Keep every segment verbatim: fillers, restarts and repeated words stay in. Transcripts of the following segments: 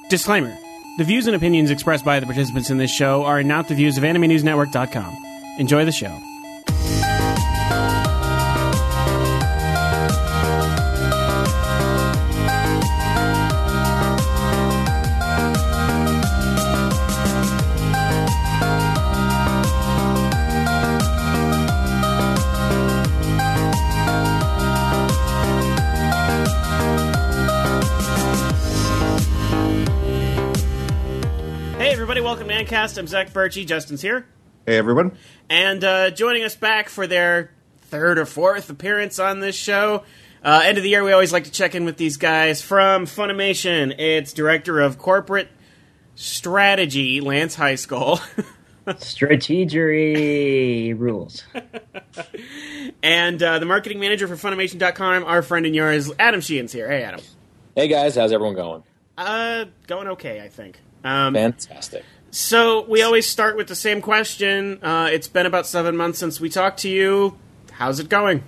Disclaimer. The views and opinions expressed by the participants in this show are not the views of Anime News Network dot com. Enjoy the show. Welcome to Ancast. I'm Zach Birchie. Justin's here. Hey, everyone. And uh, joining us back for their third or fourth appearance on this show. Uh, end of the year, we always like to check in with these guys from Funimation. It's Director of Corporate Strategy, Lance Highskull. Strategery rules. And uh, the Marketing Manager for Funimation dot com, our friend and yours, Adam Sheehan's here. Hey, Adam. Hey, guys. How's everyone going? Uh, going okay, I think. Um, Fantastic. So, we always start with the same question. Uh, it's been about seven months since we talked to you. How's it going?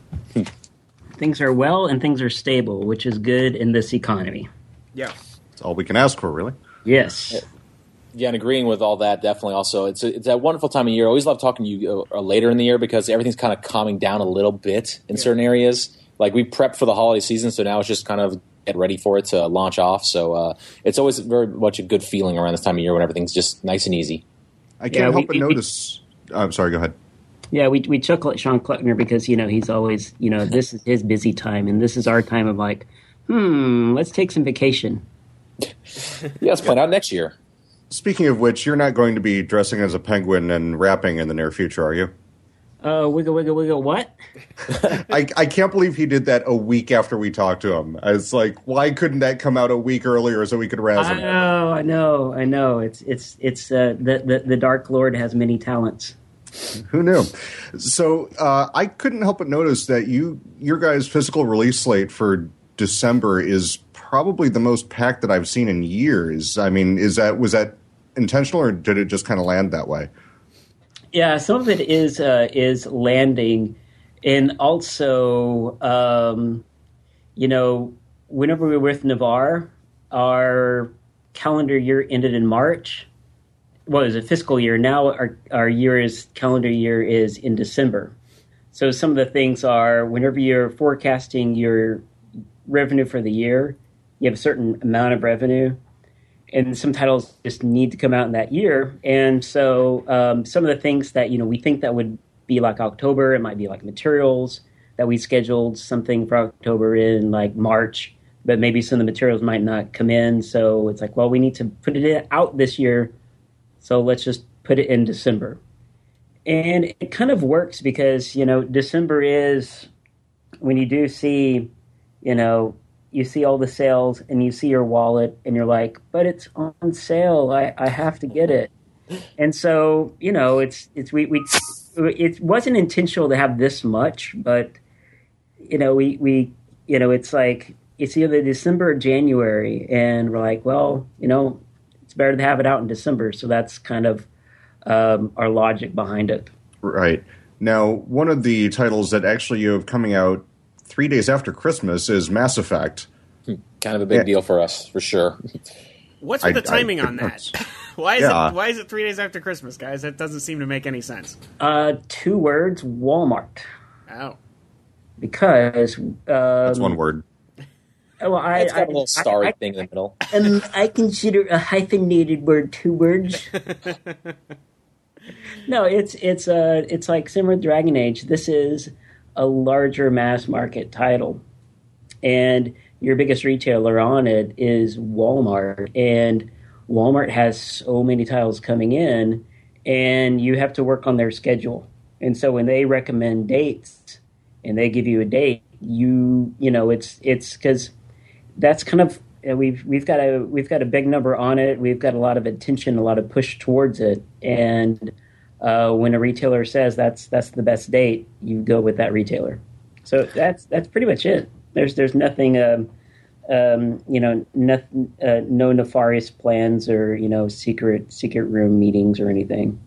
Things are well and things are stable, which is good in this economy. Yeah. That's all we can ask for, really. Yes. Yeah, and agreeing with all that, definitely also. It's a, it's a wonderful time of year. I always love talking to you uh, later in the year because everything's kind of calming down a little bit in yeah. certain areas. Like, we prepped for the holiday season, so now it's just kind of get ready for it to launch off. So uh, it's always very much a good feeling around this time of year when everything's just nice and easy. I can't yeah, help we, but we, notice. I'm oh, sorry. Go ahead. Yeah, we we chuckle at Sean Kleckner because you know he's always you know this is his busy time and this is our time of like, hmm, let's take some vacation. Yeah, let's plan out next year. Speaking of which, you're not going to be dressing as a penguin and rapping in the near future, are you? Uh, wiggle, wiggle, wiggle, what? I, I can't believe he did that a week after we talked to him. It's like, why couldn't that come out a week earlier so we could razz him? I know, I know, I know. It's it's it's uh, the, the the Dark Lord has many talents. Who knew? So uh, I couldn't help but notice that you your guys' physical release slate for December is probably the most packed that I've seen in years. I mean, is that was that intentional or did it just kind of land that way? Yeah, some of it is uh, is landing, and also, um, you know, whenever we were with Navarre, our calendar year ended in March. Well, it was a fiscal year. Now our our year is calendar year is in December. So some of the things are whenever you're forecasting your revenue for the year, you have a certain amount of revenue. And some titles just need to come out in that year. And so um, some of the things that, you know, we think that would be like October, it might be like materials that we scheduled something for October in like March, but maybe some of the materials might not come in. So it's like, well, we need to put it out this year. So let's just put it in December. And it kind of works because, you know, December is when you do see, you know, you see all the sales and you see your wallet and you're like, but it's on sale. I, I have to get it. And so, you know, it's, it's, we, we, it wasn't intentional to have this much, but you know, we, we, you know, it's like, it's either December or January and we're like, well, you know, it's better to have it out in December. So that's kind of um, our logic behind it. Right. Now, one of the titles that actually you have coming out three days after Christmas is Mass Effect. Kind of a big yeah. deal for us, for sure. What's with I, the timing I, on that? why is yeah. it Why is it three days after Christmas, guys? That doesn't seem to make any sense. Uh, two words, Walmart. Oh. Because... Um, That's one word. Well, I, it's got I, a little starry I, thing in the middle. Um, I consider a hyphenated word two words. No, it's it's uh it's like similar to Dragon Age. This is a larger mass market title, and your biggest retailer on it is Walmart, and Walmart has so many titles coming in, and you have to work on their schedule. And so when they recommend dates, and they give you a date, you you know it's it's because that's kind of we've we've got a we've got a big number on it. We've got a lot of attention, a lot of push towards it, and uh, when a retailer says that's that's the best date, you go with that retailer. So that's that's pretty much it. There's there's nothing um, um, you know nothing, uh, no nefarious plans or you know secret secret room meetings or anything.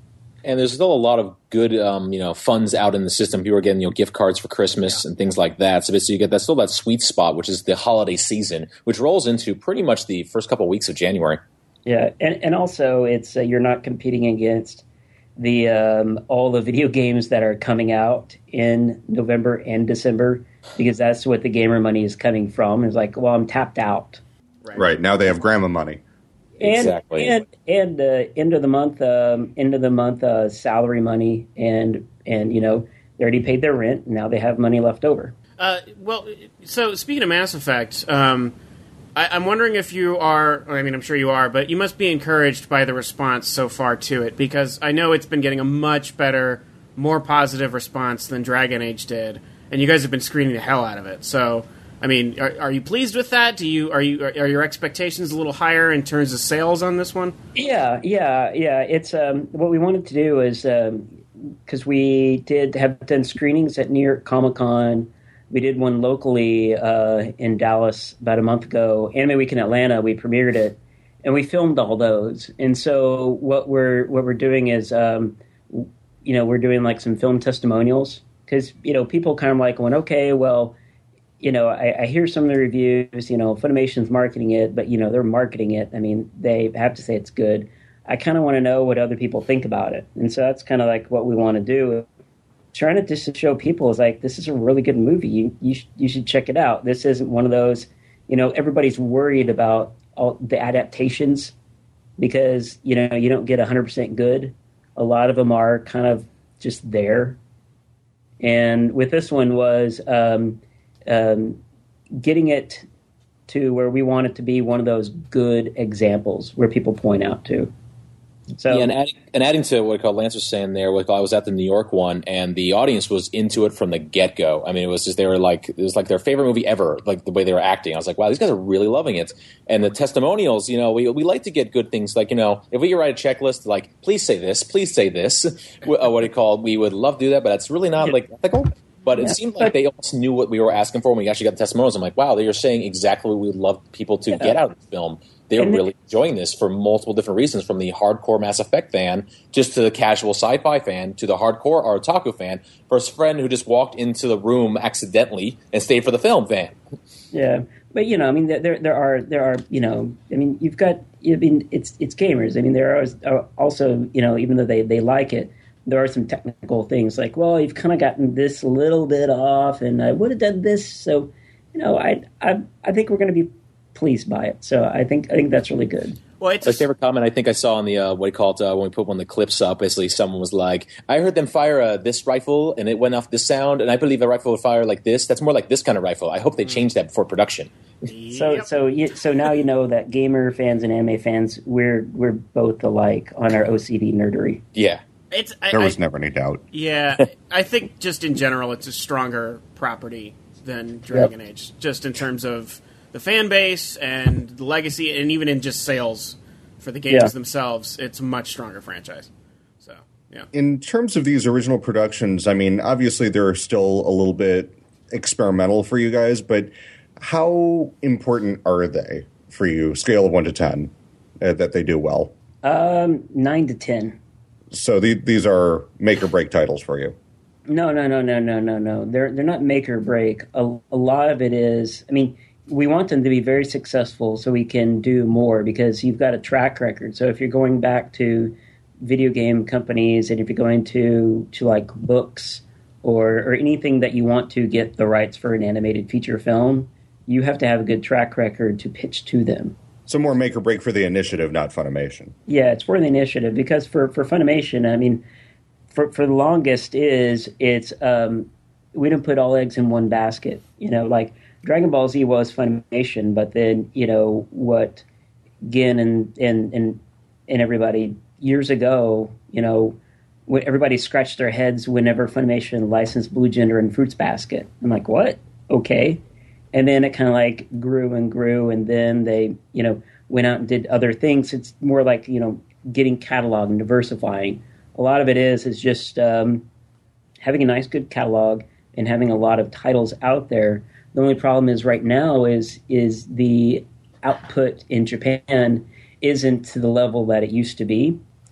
And there's still a lot of good, um, you know, funds out in the system. People are getting, you know, gift cards for Christmas yeah. and things like that. So basically you get that still that sweet spot, which is the holiday season, which rolls into pretty much the first couple of weeks of January. Yeah, and and also it's uh, you're not competing against the um, all the video games that are coming out in November and December, because that's what the gamer money is coming from. It's like, well, I'm tapped out. Right, right. Now they have grandma money. And, exactly. And and uh, end of the month, um, end of the month uh, salary money, and and you know they already paid their rent. And now they have money left over. Uh, well, so speaking of Mass Effect. Um, I, I'm wondering if you are, I mean, I'm sure you are, but you must be encouraged by the response so far to it, because I know it's been getting a much better, more positive response than Dragon Age did, and you guys have been screening the hell out of it. So, I mean, are, are you pleased with that? Do you are you are your expectations a little higher in terms of sales on this one? Yeah, yeah, yeah. It's um, what we wanted to do is because um, we did have done screenings at New York Comic Con. We did one locally uh, in Dallas about a month ago. Anime Week in Atlanta, we premiered it, and we filmed all those. And so what we're what we're doing is, um, you know, we're doing like some film testimonials, because you know people kind of like went, okay, well, you know, I, I hear some of the reviews. You know, Funimation's marketing it, but you know they're marketing it. I mean, they have to say it's good. I kind of want to know what other people think about it, and so that's kind of like what we want to do. Trying to just show people is like, this is a really good movie. You you, sh- you should check it out. This isn't one of those, you know, everybody's worried about all the adaptations because, you know, you don't get one hundred percent good. A lot of them are kind of just there. And with this one was um, um, getting it to where we want it to be one of those good examples where people point out to. So, yeah, and adding, and adding to what Lance was saying there, like I was at the New York one, and the audience was into it from the get go. I mean, it was just they were like it was like their favorite movie ever, like the way they were acting. I was like, wow, these guys are really loving it. And the testimonials, you know, we we like to get good things. Like, you know, if we could write a checklist, like please say this, please say this, uh, what do you call it? We would love to do that, but it's really not like ethical. But it yeah. seemed like they almost knew what we were asking for when we actually got the testimonials. I'm like, wow, they are saying exactly what we would love people to yeah. get out of the film. They're and really enjoying this for multiple different reasons, from the hardcore Mass Effect fan just to the casual sci-fi fan to the hardcore or otaku fan, for a friend who just walked into the room accidentally and stayed for the film fan. Yeah, but you know, I mean, there there are there are you know, I mean, you've got I mean, it's it's gamers. I mean, there are also, you know, even though they, they like it, there are some technical things like, well, you've kind of gotten this a little bit off, and I would have done this. So, you know, I I I think we're going to be pleased by it. So I think I think that's really good. Well, it's my favorite comment I think I saw on the uh, what do you call it uh, when we put one of the clips up. Basically, someone was like, "I heard them fire uh, this rifle, and it went off this sound, and I believe a rifle would fire like this. That's more like this kind of rifle. I hope they change that before production." So yep. so you, so now you know that gamer fans and anime fans, we're we're both alike on our O C D nerdery. Yeah, it's I, there was I, never any doubt. Yeah, I think just in general, it's a stronger property than Dragon yep. Age, just in terms of the fan base and the legacy, and even in just sales for the games yeah. themselves, it's a much stronger franchise. So, yeah. In terms of these original productions, I mean, obviously they're still a little bit experimental for you guys, but how important are they for you, scale of one to ten, uh, that they do well? Um, nine to ten. So the, these are make or break titles for you? No, no, no, no, no, no, no. They're they're not make or break. A, a lot of it is, I mean, we want them to be very successful so we can do more, because you've got a track record. So if you're going back to video game companies, and if you're going to, to like books or, or anything that you want to get the rights for an animated feature film, you have to have a good track record to pitch to them. So more make or break for the initiative, not Funimation. Yeah, it's for the initiative, because for, for Funimation, I mean, for, for the longest is it's um, we don't put all eggs in one basket. You know, like Dragon Ball Z was Funimation, but then, you know, what Gin and, and, and, and everybody years ago, you know, when everybody scratched their heads whenever Funimation licensed Blue Gender and Fruits Basket. I'm like, what? Okay. And then it kind of like grew and grew, and then they, you know, went out and did other things. It's more like, you know, getting catalog and diversifying. A lot of it is, is just um, having a nice, good catalog and having a lot of titles out there. The only problem is right now is is the output in Japan isn't to the level that it used to be.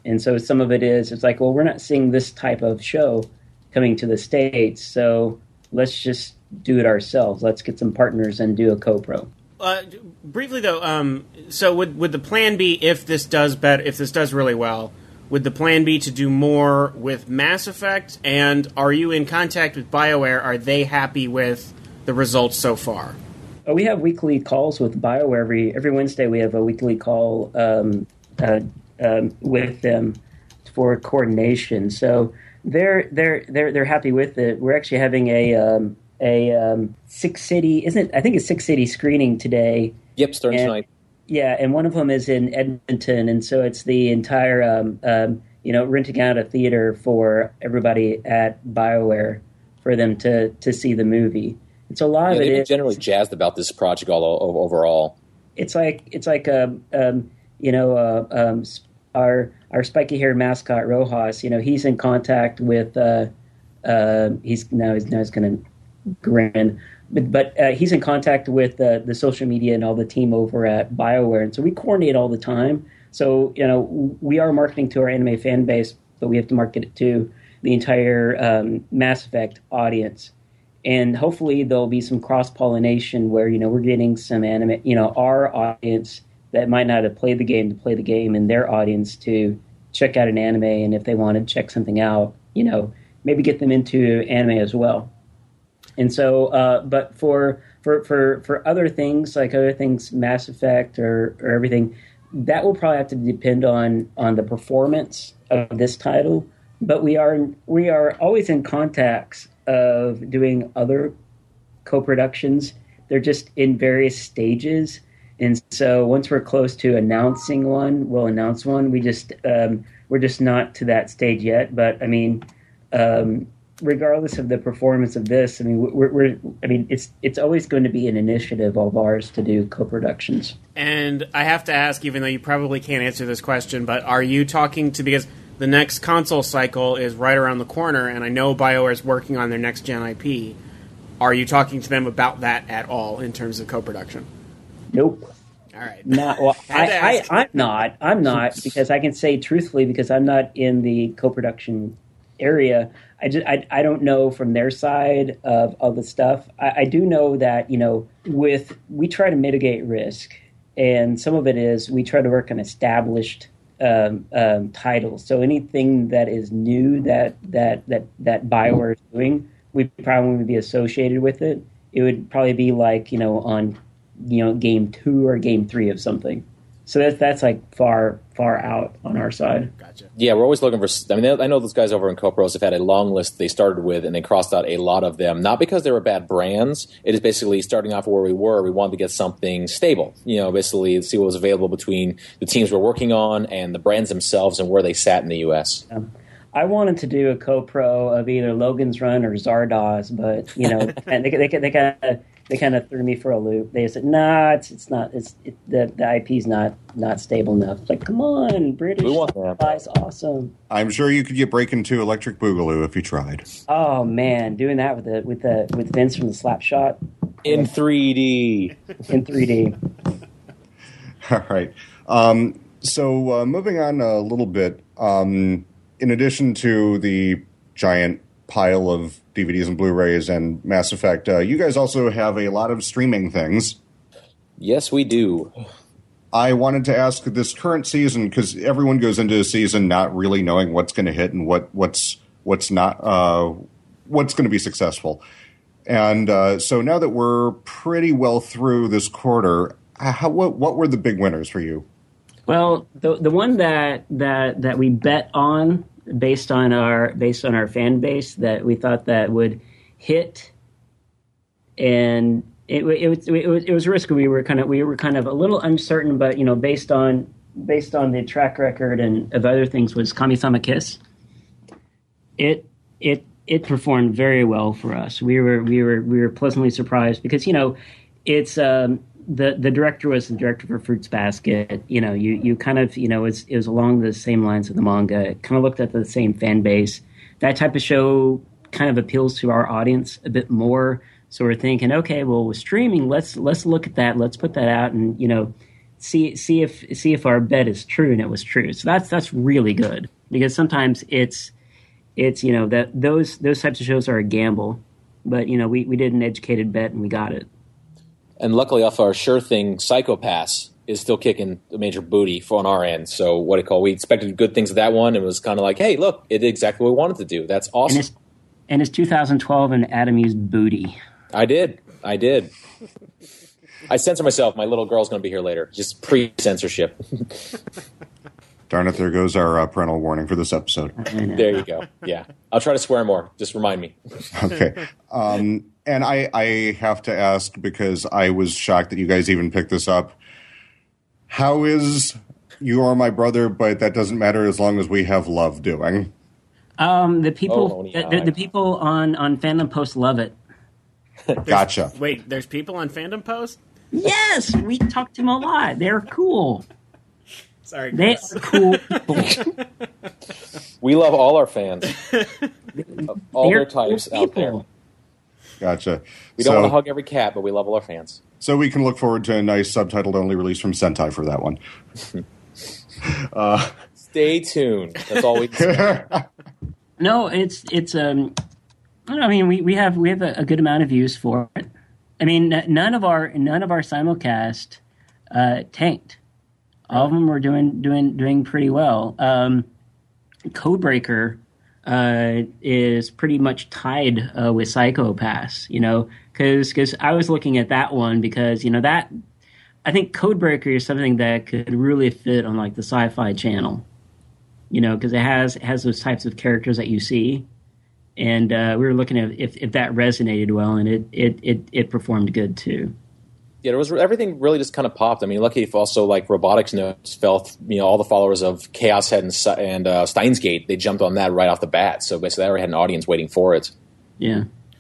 And so some of it is, it's like, well, we're not seeing this type of show coming to the States, so let's just do it ourselves. Let's get some partners and do a co-pro. Uh, briefly though, um, so would would the plan be, if this does better, if this does really well, would the plan be to do more with Mass Effect? And are you in contact with BioWare? Are they happy with the results so far? Oh, we have weekly calls with BioWare. Every every Wednesday we have a weekly call um, uh, um, with them for coordination. So they're they're they're they're happy with it. We're actually having a um, a um, six city, isn't it? I think it's six city screening today. Yep, starting and, tonight. Yeah, and one of them is in Edmonton, and so it's the entire um, um, you know renting out a theater for everybody at BioWare for them to to see the movie. And so a lot yeah, of it they've been is generally jazzed about this project all o- overall. It's like it's like um, um, you know uh, um, our our spiky haired mascot Rojas. You know, he's in contact with uh, uh, he's now he's now he's going to grin, but but uh, he's in contact with uh, the social media and all the team over at BioWare, and so we coordinate all the time. So you know, we are marketing to our anime fan base, but we have to market it to the entire um, Mass Effect audience. And hopefully there'll be some cross-pollination where, you know, we're getting some anime, you know, our audience that might not have played the game to play the game, and their audience to check out an anime. And if they want to check something out, you know, maybe get them into anime as well. And so, uh, but for, for, for, for other things, like other things, Mass Effect or, or everything, that will probably have to depend on, on the performance of this title. But we are, we are always in contacts of doing other co-productions. They're just in various stages, and so once we're close to announcing one, we'll announce one. We just um, we're just not to that stage yet. But I mean, um, regardless of the performance of this, I mean, we're, we're I mean, it's it's always going to be an initiative of ours to do co-productions. And I have to ask, even though you probably can't answer this question, but are you talking to, because the next console cycle is right around the corner, and I know BioWare is working on their next-gen I P. Are you talking to them about that at all in terms of co-production? Nope. All right. Not, well, I, I, I'm not. I'm not, because I can say truthfully, because I'm not in the co-production area. I, just, I, I don't know from their side of, of the stuff. I, I do know that, you know, with we try to mitigate risk, and some of it is we try to work on established Um, um, titles. So anything that is new that that that that BioWare is doing, we probably would be associated with it. It would probably be like, you know, on, you know, game two or game three of something. So that's that's like far far out on our side. Gotcha. Yeah, we're always looking for. I mean, I know those guys over in CoPros have had a long list they started with, and they crossed out a lot of them. Not because they were bad brands. It is basically starting off where we were. We wanted to get something stable. You know, basically see what was available between the teams we're working on and the brands themselves and where they sat in the U S. Um, I wanted to do a co-pro of either Logan's Run or Zardoz, but you know, and they they they kind of they kind of threw me for a loop. They said, "Nah, it's it's not. It's it, the the I P's not not stable enough." It's like, come on, British, we want that. That's awesome. I'm sure you could get break into Electric Boogaloo if you tried. Oh man, doing that with the with the with Vince from the Slapshot In three D. in three D. All right. Um, so uh, moving on a little bit, um, in addition to the giant pile of D V Ds and Blu-rays and Mass Effect, uh, you guys also have a lot of streaming things. Yes, we do. I wanted to ask this current season, because everyone goes into a season not really knowing what's going to hit and what what's what's not uh, what's going to be successful. And uh, so now that we're pretty well through this quarter, how, what what were the big winners for you? Well, the the one that that that we bet on based on our based on our fan base that we thought that would hit, and it, it was it was it was risky. We were kind of we were kind of a little uncertain, but you know, based on based on the track record and of other things, was Kami-sama Kiss. It it it performed very well for us. We were we were we were pleasantly surprised because, you know, it's um, the the director was the director for Fruits Basket. You know, you you kind of, you know, it's, it was along the same lines of the manga. It kind of looked at the same fan base. That type of show kind of appeals to our audience a bit more. So we're thinking, okay, well, with streaming, let's let's look at that. Let's put that out, and you know, see see if see if our bet is true, and it was true. So that's that's really good, because sometimes it's it's you know that those those types of shows are a gamble, but you know we, we did an educated bet and we got it. And luckily, off our sure thing, Psycho-Pass is still kicking a major booty for on our end. So what do you call? We expected good things of that one, and it was kind of like, hey, look, it did exactly what we wanted to do. That's awesome. And it's, and it's two thousand twelve, and Adam used booty. I did, I did. I censor myself. My little girl's going to be here later. Just pre-censorship. Darn it, there goes our uh, parental warning for this episode. There you go. Yeah. I'll try to swear more. Just remind me. Okay. Um, and I, I have to ask, because I was shocked that you guys even picked this up. How is You Are My Brother, but that doesn't matter as long as we have love doing? Um, the people Oh, yeah. the, the people on, on Fandom Post love it. Gotcha. Wait, there's people on Fandom Post? Yes, we talk to them a lot. They're cool. Sorry, They Chris. are cool people. We love all our fans. all They're their types cool out there. people. Gotcha. We don't so, want to hug every cat, but we love all our fans. so we can look forward to a nice subtitled-only release from Sentai for that one. uh, Stay tuned. That's all we can say. No, it's it's um. I mean, we, we have we have a, a good amount of views for it. I mean, n- none of our none of our simulcast uh, tanked. All of them were doing doing doing pretty well. Um, Codebreaker uh, is pretty much tied uh, with Psycho-Pass, you know, because I was looking at that one because you know that I think Codebreaker is something that could really fit on like the Sci-Fi Channel, you know, because it has it has those types of characters that you see. And uh, we were looking at if, if that resonated well, and it, it, it, it performed good too. Yeah, there was everything really just kind of popped. I mean, lucky if also like Robotics Notes felt, you know, all the followers of Chaos Head and, and uh, Steins Gate, they jumped on that right off the bat. So basically, they already had an audience waiting for it. Yeah,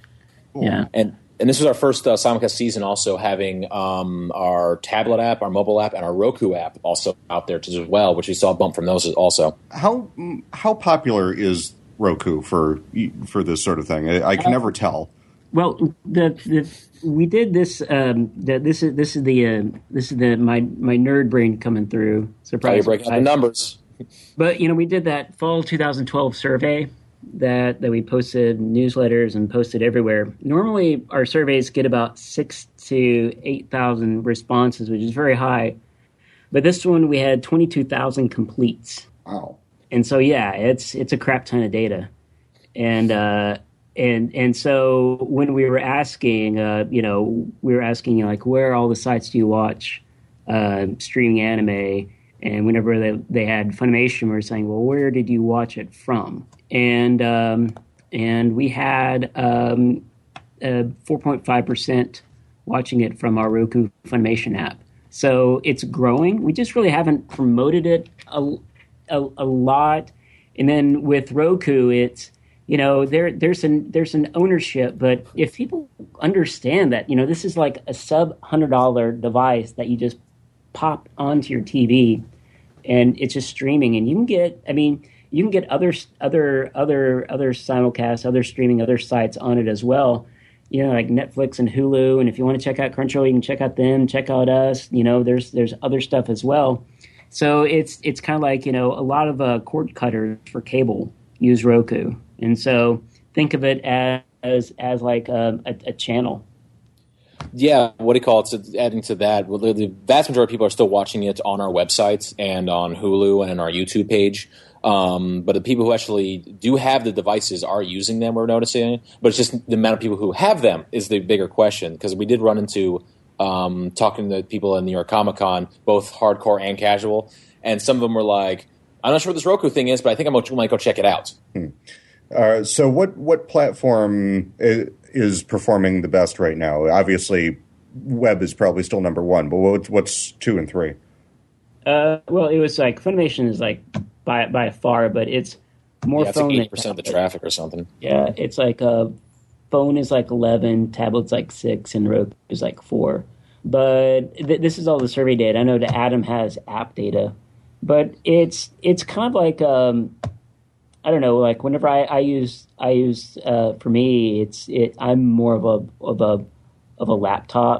yeah. And and this was our first uh, simulcast season, also having um, our tablet app, our mobile app, and our Roku app also out there as well, which we saw a bump from those also. how how popular is Roku for for this sort of thing? I, I can never tell. Well, the, the we did this. Um, the, this is this is the uh, this is the my my nerd brain coming through. How you Surprise! break out the numbers? But you know, we did that fall twenty twelve survey that that we posted newsletters and posted everywhere. Normally, our surveys get about six to eight thousand responses, which is very high. But this one, we had twenty two thousand completes. Wow. And so, yeah, it's it's a crap ton of data, and uh, and and so when we were asking, uh, you know, we were asking like, where are all the sites do you watch uh, streaming anime? And whenever they they had Funimation, we were saying, well, where did you watch it from? And um, and we had um, uh, four point five percent watching it from our Roku Funimation app. So it's growing. We just really haven't promoted it a A, a lot, and then with Roku, it's you know there there's an there's an ownership, but if people understand that you know this is like a sub hundred dollar device that you just pop onto your T V, and it's just streaming, and you can get I mean you can get other other other other simulcasts, other streaming, other sites on it as well. You know, like Netflix and Hulu, and if you want to check out Crunchyroll, you can check out them, check out us. You know, there's there's other stuff as well. So it's it's kind of like, you know, a lot of uh, cord cutters for cable use Roku. And so think of it as as, as like a, a, a channel. Yeah, what do you call it? So adding to that, well, the, the vast majority of people are still watching it on our website and on Hulu and on our YouTube page. Um, but the people who actually do have the devices are using them, we're noticing. But it's just the amount of people who have them is the bigger question, because we did run into um, talking to people in New York Comic Con, both hardcore and casual, and some of them were like, I'm not sure what this Roku thing is, but I think I'm going to might go check it out. Hmm. Uh, so what, what platform is, is performing the best right now? Obviously, web is probably still number one, but what's, what's two and three? Uh, well, it was like Funimation is like by by far, but it's more Yeah, it's phone like than eighty percent of the tablet. traffic or something. Yeah, it's like uh, phone is like eleven, tablet's like six, and Roku is like four. But th- this is all the survey data. I know that Adam has app data, but it's it's kind of like um, I don't know. Like whenever I, I use I use uh, for me, it's it. I'm more of a of a of a laptop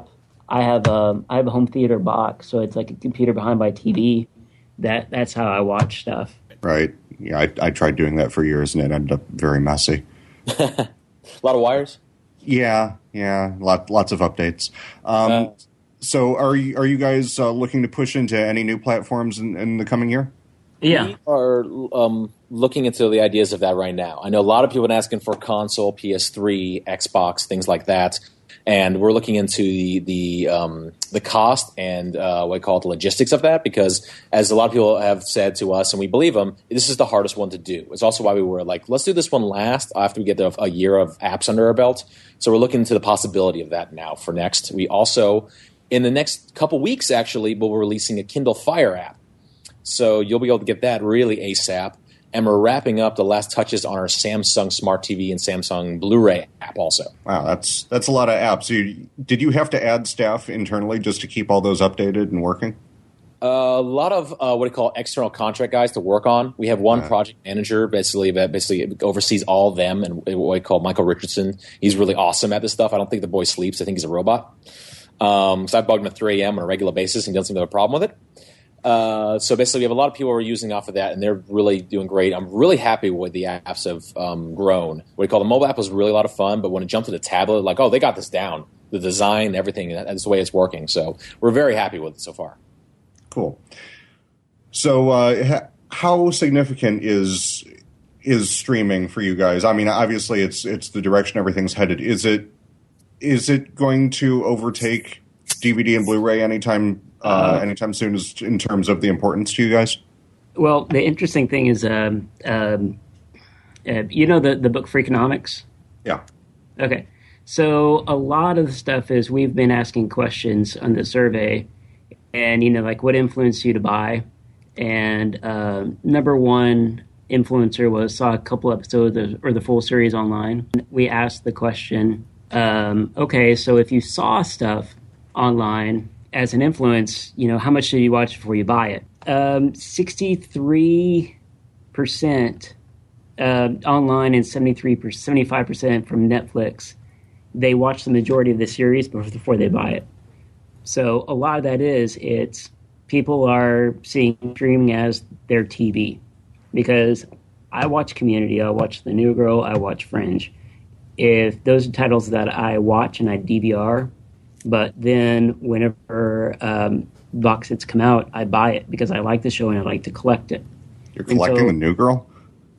I have a I have a home theater box, so it's like a computer behind my T V. That that's how I watch stuff. Right. Yeah, I, I tried doing that for years, and it ended up very messy. A lot of wires. Yeah, yeah, lot, lots of updates. Um, uh, so, are you are you guys uh, looking to push into any new platforms in, in the coming year? Yeah, we are um, looking into the ideas of that right now. I know a lot of people have been asking for console, P S three, Xbox, things like that. And we're looking into the the um, the cost and uh, what I call it, the logistics of that, because as a lot of people have said to us, and we believe them, this is the hardest one to do. It's also why we were like, let's do this one last after we get the, a year of apps under our belt. So we're looking into the possibility of that now for next. We also, in the next couple weeks, actually, we'll be releasing a Kindle Fire app. So you'll be able to get that really ASAP. And we're wrapping up the last touches on our Samsung Smart T V and Samsung Blu-ray app also. Wow, that's that's a lot of apps. You, did you have to add staff internally just to keep all those updated and working? Uh, a lot of uh, what I call external contract guys to work on. We have one yeah. project manager basically that basically oversees all of them, and what I call Michael Richardson. He's really awesome at this stuff. I don't think the boy sleeps. I think he's a robot. Um, so I bug him at three a.m. on a regular basis, and he doesn't seem to have a problem with it. Uh, so basically, we have a lot of people who are using off of that, and they're really doing great. I'm really happy with the apps have um, grown. What we call the mobile app was really a lot of fun, but when it jumped to the tablet, like, oh, they got this down. The design, everything, that's the way it's working. So we're very happy with it so far. Cool. So uh, how significant is is streaming for you guys? I mean, obviously, it's it's the direction everything's headed. Is it is it going to overtake D V D and Blu-ray anytime uh, anytime soon as, in terms of the importance to you guys? Well, the interesting thing is, um, um, uh, you know the, the book Freakonomics? Yeah. Okay. So a lot of the stuff is we've been asking questions on the survey and, you know, like what influenced you to buy? And uh, number one influencer was saw a couple episodes of, or the full series online. We asked the question, um, okay, so if you saw stuff online as an influence, you know, how much did you watch before you buy it? Um, sixty-three percent uh, online and seventy-three percent, seventy-five percent from Netflix. They watch the majority of the series before they buy it. So a lot of that is it's people are seeing streaming as their T V. Because I watch Community, I watch The New Girl, I watch Fringe. If those are titles that I watch and I D V R, but then whenever um, box sets come out, I buy it because I like the show and I like to collect it. You're collecting so, The New Girl?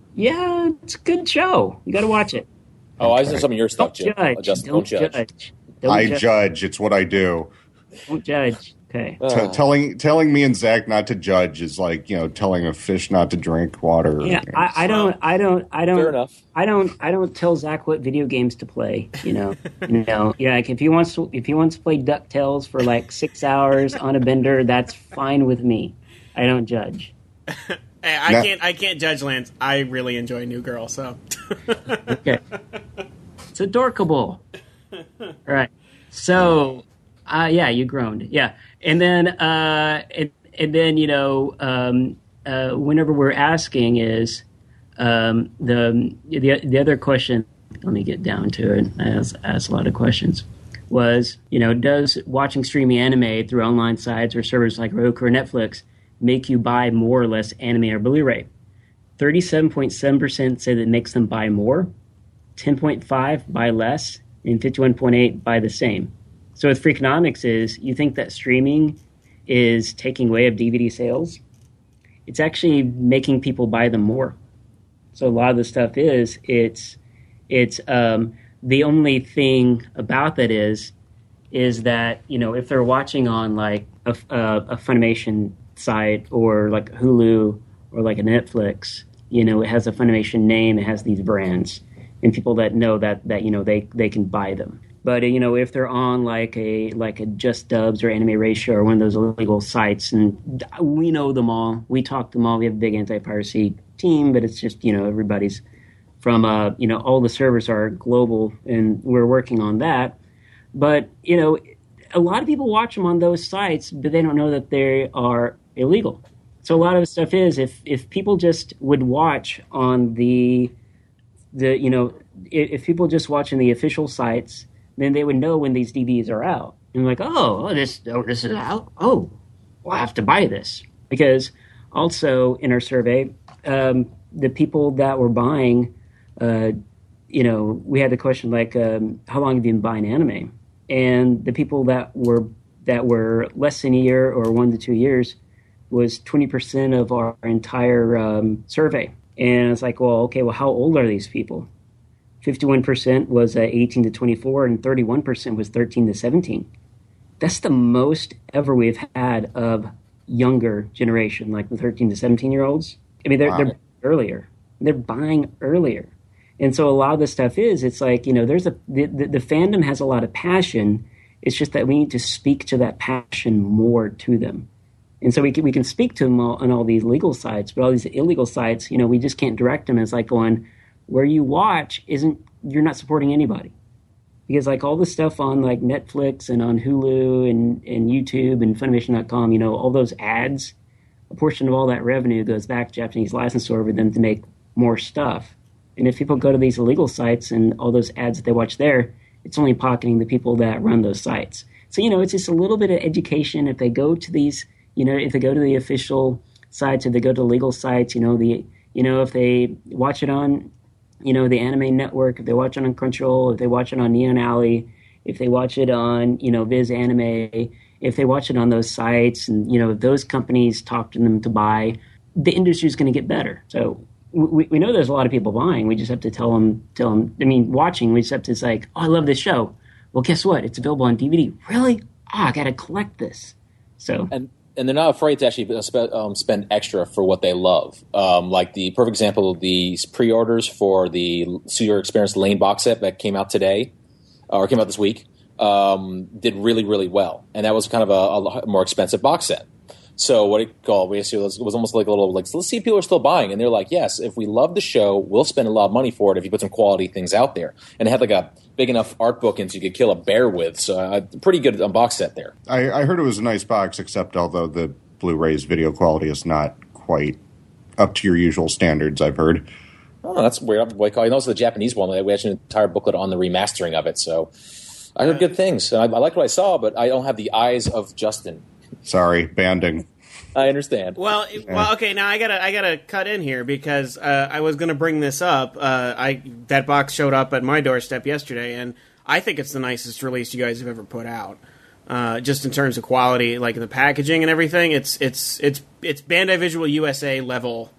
Yeah, it's a good show. You got to watch it. Oh, I saw some of your stuff, Jim. Judge. Justin, don't, don't judge. judge. Don't I judge. judge. It's what I do. Don't judge. Okay. T- uh, telling telling me and Zach not to judge is like, you know, telling a fish not to drink water. Yeah, I, I don't, I don't, I don't. Fair enough. I don't, I don't tell Zach what video games to play. You know, you know, yeah. Like if he wants to, if he wants to play DuckTales for like six hours on a bender, that's fine with me. I don't judge. Hey, I now, can't, I can't judge Lance. I really enjoy New Girl, so. Okay. It's adorkable. All right. So, uh, yeah, you groaned. Yeah. And then, uh, and, and then, you know, um, uh, whenever we're asking is, um, the, the, the other question, let me get down to it. I asked, asked a lot of questions was, you know, does watching streaming anime through online sites or servers like Roku or Netflix make you buy more or less anime or Blu-ray? thirty-seven point seven percent say that it makes them buy more, ten point five percent buy less, and fifty-one point eight percent buy the same. So with Freakonomics is, you think that streaming is taking away of D V D sales? It's actually making people buy them more. So a lot of the stuff is, it's, it's um, the only thing about that is, is that, you know, if they're watching on like a, a, a Funimation site or like Hulu or like a Netflix, you know, it has a Funimation name, it has these brands, and people that know that, that you know, they, they can buy them. But, you know, if they're on like a like a Just Dubs or Anime Ratio or one of those illegal sites, and we know them all, we talk to them all, we have a big anti-piracy team, but it's just, you know, everybody's from, uh, you know, all the servers are global, and we're working on that. But, you know, a lot of people watch them on those sites, but they don't know that they are illegal. So a lot of the stuff is, if, if people just would watch on the, the you know, if, if people just watch on the official sites, then they would know when these D V Ds are out. And I'm like, oh, oh this, oh, this is out. Oh, well, I have to buy this. Because also in our survey, um, the people that were buying, uh, you know, we had the question like, um, how long have you been buying anime? And the people that were that were less than a year or one to two years was twenty percent of our entire um, survey. And it's like, well, okay, well, how old are these people? fifty-one percent was uh, eighteen to twenty-four, and thirty-one percent was thirteen to seventeen. That's the most ever we've had of younger generation, like the thirteen to seventeen-year-olds. I mean, they're, wow. they're earlier. They're buying earlier. And so a lot of this stuff is, it's like, you know, there's a, the, the, the fandom has a lot of passion. It's just that we need to speak to that passion more to them. And so we can, we can speak to them all, on all these legal sites, but all these illegal sites, you know, we just can't direct them. It's like going, where you watch isn't, you're not supporting anybody. Because like all the stuff on like Netflix and on Hulu and, and YouTube and Funimation dot com, you know, all those ads, a portion of all that revenue goes back to Japanese licensor for them to make more stuff. And if people go to these illegal sites and all those ads that they watch there, it's only pocketing the people that run those sites. So, you know, it's just a little bit of education. If they go to these, you know, if they go to the official sites, if they go to legal sites, you know, the, you know, if they watch it on, you know, the Anime Network, if they watch it on Crunchyroll, if they watch it on Neon Alley, if they watch it on, you know, Viz Anime, if they watch it on those sites and, you know, if those companies talk to them to buy, the industry is going to get better. So, We, we know there's a lot of people buying. We just have to tell them, tell them, I mean, watching, we just have to say, like, oh, I love this show. Well, guess what? It's available on D V D. Really? Oh, I got to collect this. So, and and they're not afraid to actually spe- um, spend extra for what they love. Um, like the perfect example of the pre-orders for the Studio Experience Lane box set that came out today, or came out this week, um, did really, really well. And that was kind of a, a more expensive box set. So what it called, we it was almost like a little like, let's see if people are still buying. And they're like, yes, if we love the show, we'll spend a lot of money for it if you put some quality things out there. And it had like a big enough art book in so you could kill a bear with. So a pretty good um, box set there. I, I heard it was a nice box, except although the Blu-ray's video quality is not quite up to your usual standards, I've heard. Oh, that's weird. You know, it's the Japanese one. We had an entire booklet on the remastering of it. So I heard good things. I, I like what I saw, but I don't have the eyes of Justin. Sorry, banding. I understand. Well, well, okay. Now I gotta, I gotta cut in here because uh, I was gonna bring this up. Uh, I that box showed up at my doorstep yesterday, and I think it's the nicest release you guys have ever put out. Uh, just in terms of quality, like the packaging and everything, it's it's it's it's Bandai Visual U S A level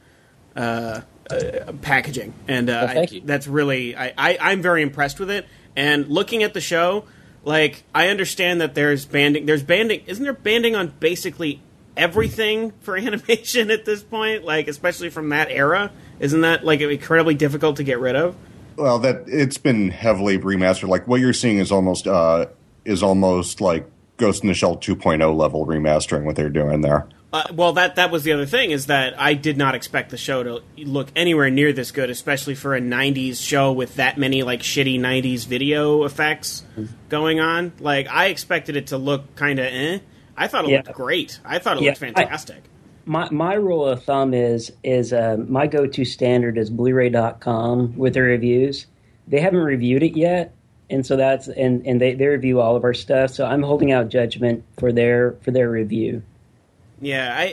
uh, uh, packaging, and uh, well, thank I, you. that's really I, I I'm very impressed with it. And looking at the show, like I understand that there's banding, there's banding, isn't there banding on basically everything for animation at this point, like especially from that era? Isn't that like incredibly difficult to get rid of? Well, that it's been heavily remastered. Like what you're seeing is almost uh, is almost like Ghost in the Shell two point oh level remastering what they're doing there. Uh, well, that that was the other thing, is that I did not expect the show to look anywhere near this good, especially for a nineties show with that many like shitty nineties video effects going on. Like I expected it to look kind of eh. I thought it Yeah. looked great. I thought it Yeah, looked fantastic. I, my my rule of thumb is is uh, my go-to standard is Blu-ray dot com with their reviews. They haven't reviewed it yet, and so that's and, and they, they review all of our stuff. So I'm holding out judgment for their for their review. Yeah, I,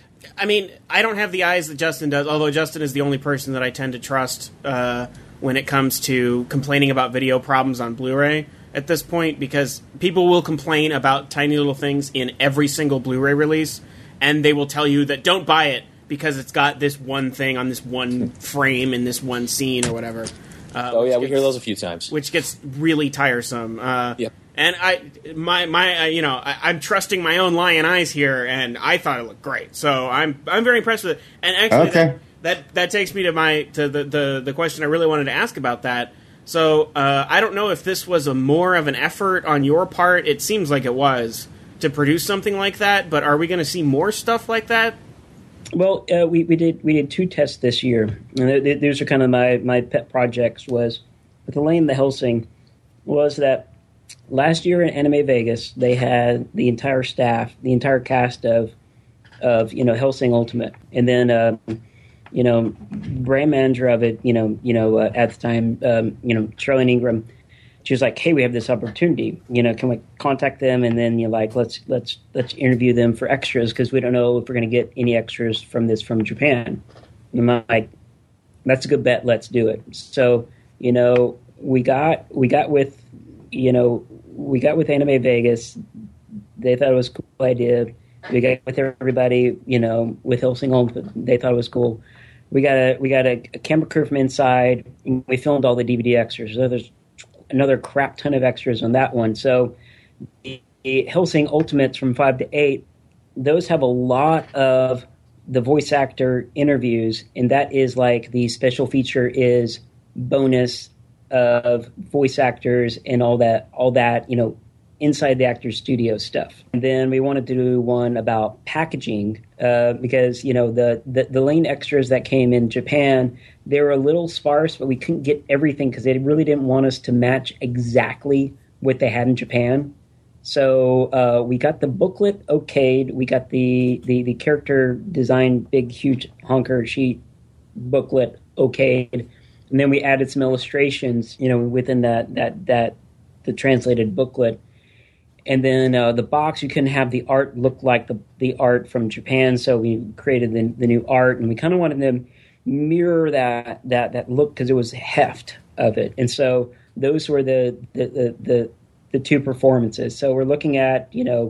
I mean, I don't have the eyes that Justin does. Although Justin is the only person that I tend to trust uh, when it comes to complaining about video problems on Blu-ray at this point, because people will complain about tiny little things in every single Blu-ray release, and they will tell you that don't buy it because it's got this one thing on this one frame in this one scene or whatever. Uh, oh yeah, gets, we hear those a few times, which gets really tiresome. Uh, yep. And I, my, my, uh, you know, I, I'm trusting my own lion eyes here, and I thought it looked great. So I'm, I'm very impressed with it. And actually, Okay. that, that that takes me to my to the, the, the question I really wanted to ask about that. So uh, I don't know if this was a more of an effort on your part. It seems like it was to produce something like that. But are we going to see more stuff like that? Well, uh, we, we did we did two tests this year, and th- th- those are kind of my, my pet projects. Was with Elaine the Helsing, was that last year in Anime Vegas they had the entire staff, the entire cast of of you know Helsing Ultimate, and then uh, you know brand manager of it, you know you know uh, at the time um, you know Charlene Ingram. she was like, "Hey, we have this opportunity. You know, can we contact them and then you know, like let's let's let's interview them for extras because we don't know if we're going to get any extras from this from Japan." And I'm like, "That's a good bet. Let's do it." So you know, we got we got with you know we got with Anime Vegas. They thought it was a cool idea. We got with everybody. You know, with Hellsing Ultimate, they thought it was cool. We got a we got a, a camera crew from inside. And we filmed all the D V D extras. So there's another crap ton of extras on that one. So the, the Hellsing Ultimates from five to eight, those have a lot of the voice actor interviews, and that is like the special feature is bonus of voice actors and all that, all that, you know, inside the actor's studio stuff. And then we wanted to do one about packaging uh, because, you know, the, the, the lane extras that came in Japan, they were a little sparse, but we couldn't get everything because they really didn't want us to match exactly what they had in Japan. So uh, we got the booklet okayed. We got the, the, the character design, big, huge honker sheet booklet okayed. And then we added some illustrations, you know, within that, that, that the translated booklet. And then uh, the box, you couldn't have the art look like the, the art from Japan, so we created the, the new art, and we kind of wanted them to mirror that that that look because it was heft of it. And so those were the the, the the the two performances. So we're looking at, you know,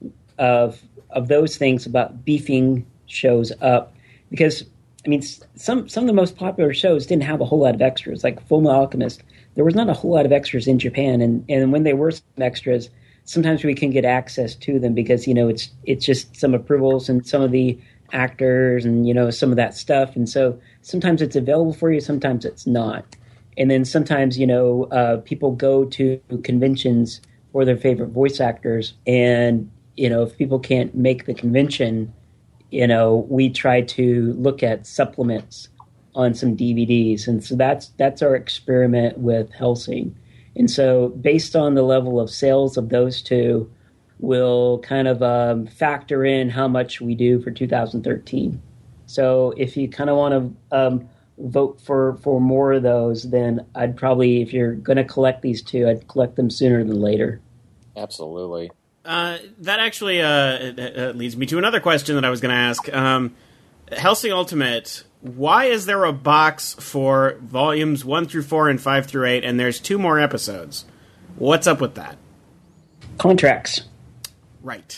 of of those things about beefing shows up because I mean some some of the most popular shows didn't have a whole lot of extras, like Fullmetal Alchemist. There was not a whole lot of extras in Japan, and and when they were some extras, sometimes we can get access to them because, you know, it's it's just some approvals and some of the actors and, you know, some of that stuff. And so sometimes it's available for you, sometimes it's not. And then sometimes, you know, uh, people go to conventions for their favorite voice actors. And, you know, if people can't make the convention, you know, we try to look at supplements on some D V Ds. And so that's that's our experiment with Hellsing. And so based on the level of sales of those two, we'll kind of um, factor in how much we do for two thousand thirteen. So if you kind of want to um, vote for, for more of those, then I'd probably, if you're going to collect these two, I'd collect them sooner than later. Absolutely. Uh, that actually uh, uh, leads me to another question that I was going to ask. Um, Hellsing Ultimate, why is there a box for volumes one through four and five through eight, and there's two more episodes? What's up with that? Contracts. Right.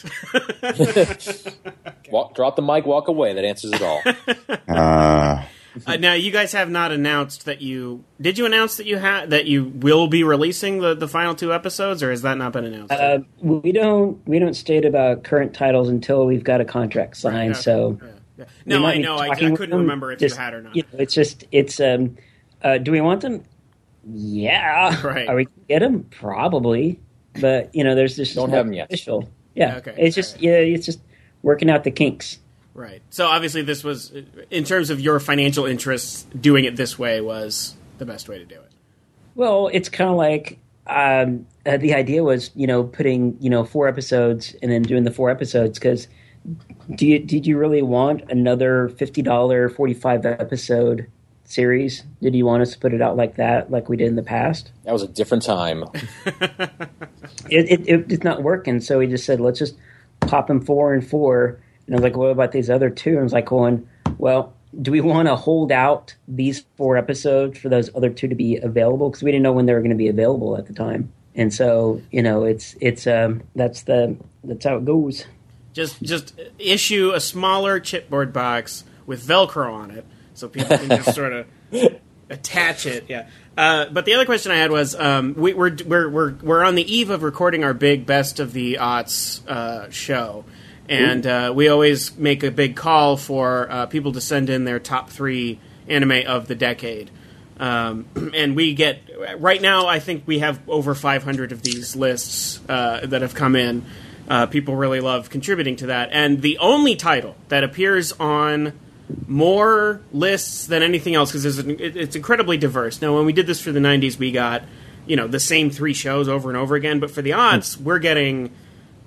Walk, drop the mic, walk away. That answers it all. Uh, uh, now, you guys have not announced that you... Did you announce that you ha- that you will be releasing the, the final two episodes, or has that not been announced? Uh, we don't we don't state about current titles until we've got a contract signed, Right, okay. so... Yeah. Yeah. No, I know. I, I couldn't them. remember if just, you had or not. You know, it's just, it's, um, uh, do we want them? Yeah. Right. Are we going to get them? Probably. But, you know, there's just Don't no have them yet. official. Yeah. Okay. It's just, yeah, it's just working out the kinks. Right. So obviously this was, in terms of your financial interests, doing it this way was the best way to do it. Well, it's kind of like, um, uh, the idea was, you know, putting, you know, four episodes and then doing the four episodes because Do you did you really want another fifty dollars forty-five episode series? Did you want us to put it out like that, like we did in the past? That was a different time. it, it, it it's not working, so we just said let's just pop them four and four. And I was like, what about these other two? And I was like, going, well, do we want to hold out these four episodes for those other two to be available? Because we didn't know when they were going to be available at the time. And so, you know, it's it's um that's the that's how it goes. Just just issue a smaller chipboard box with Velcro on it, so people can just sort of attach it. Yeah. Uh, but the other question I had was, um, we, we're we're we're we're on the eve of recording our big best of the aughts uh, show, and uh, we always make a big call for uh, people to send in their top three anime of the decade. Um, and we get right now, I think we have over five hundred of these lists uh, that have come in. Uh, people really love contributing to that. And the only title that appears on more lists than anything else, because it, it's incredibly diverse. Now, when we did this for the nineties, we got, you know, the same three shows over and over again. But for the aughts, we're getting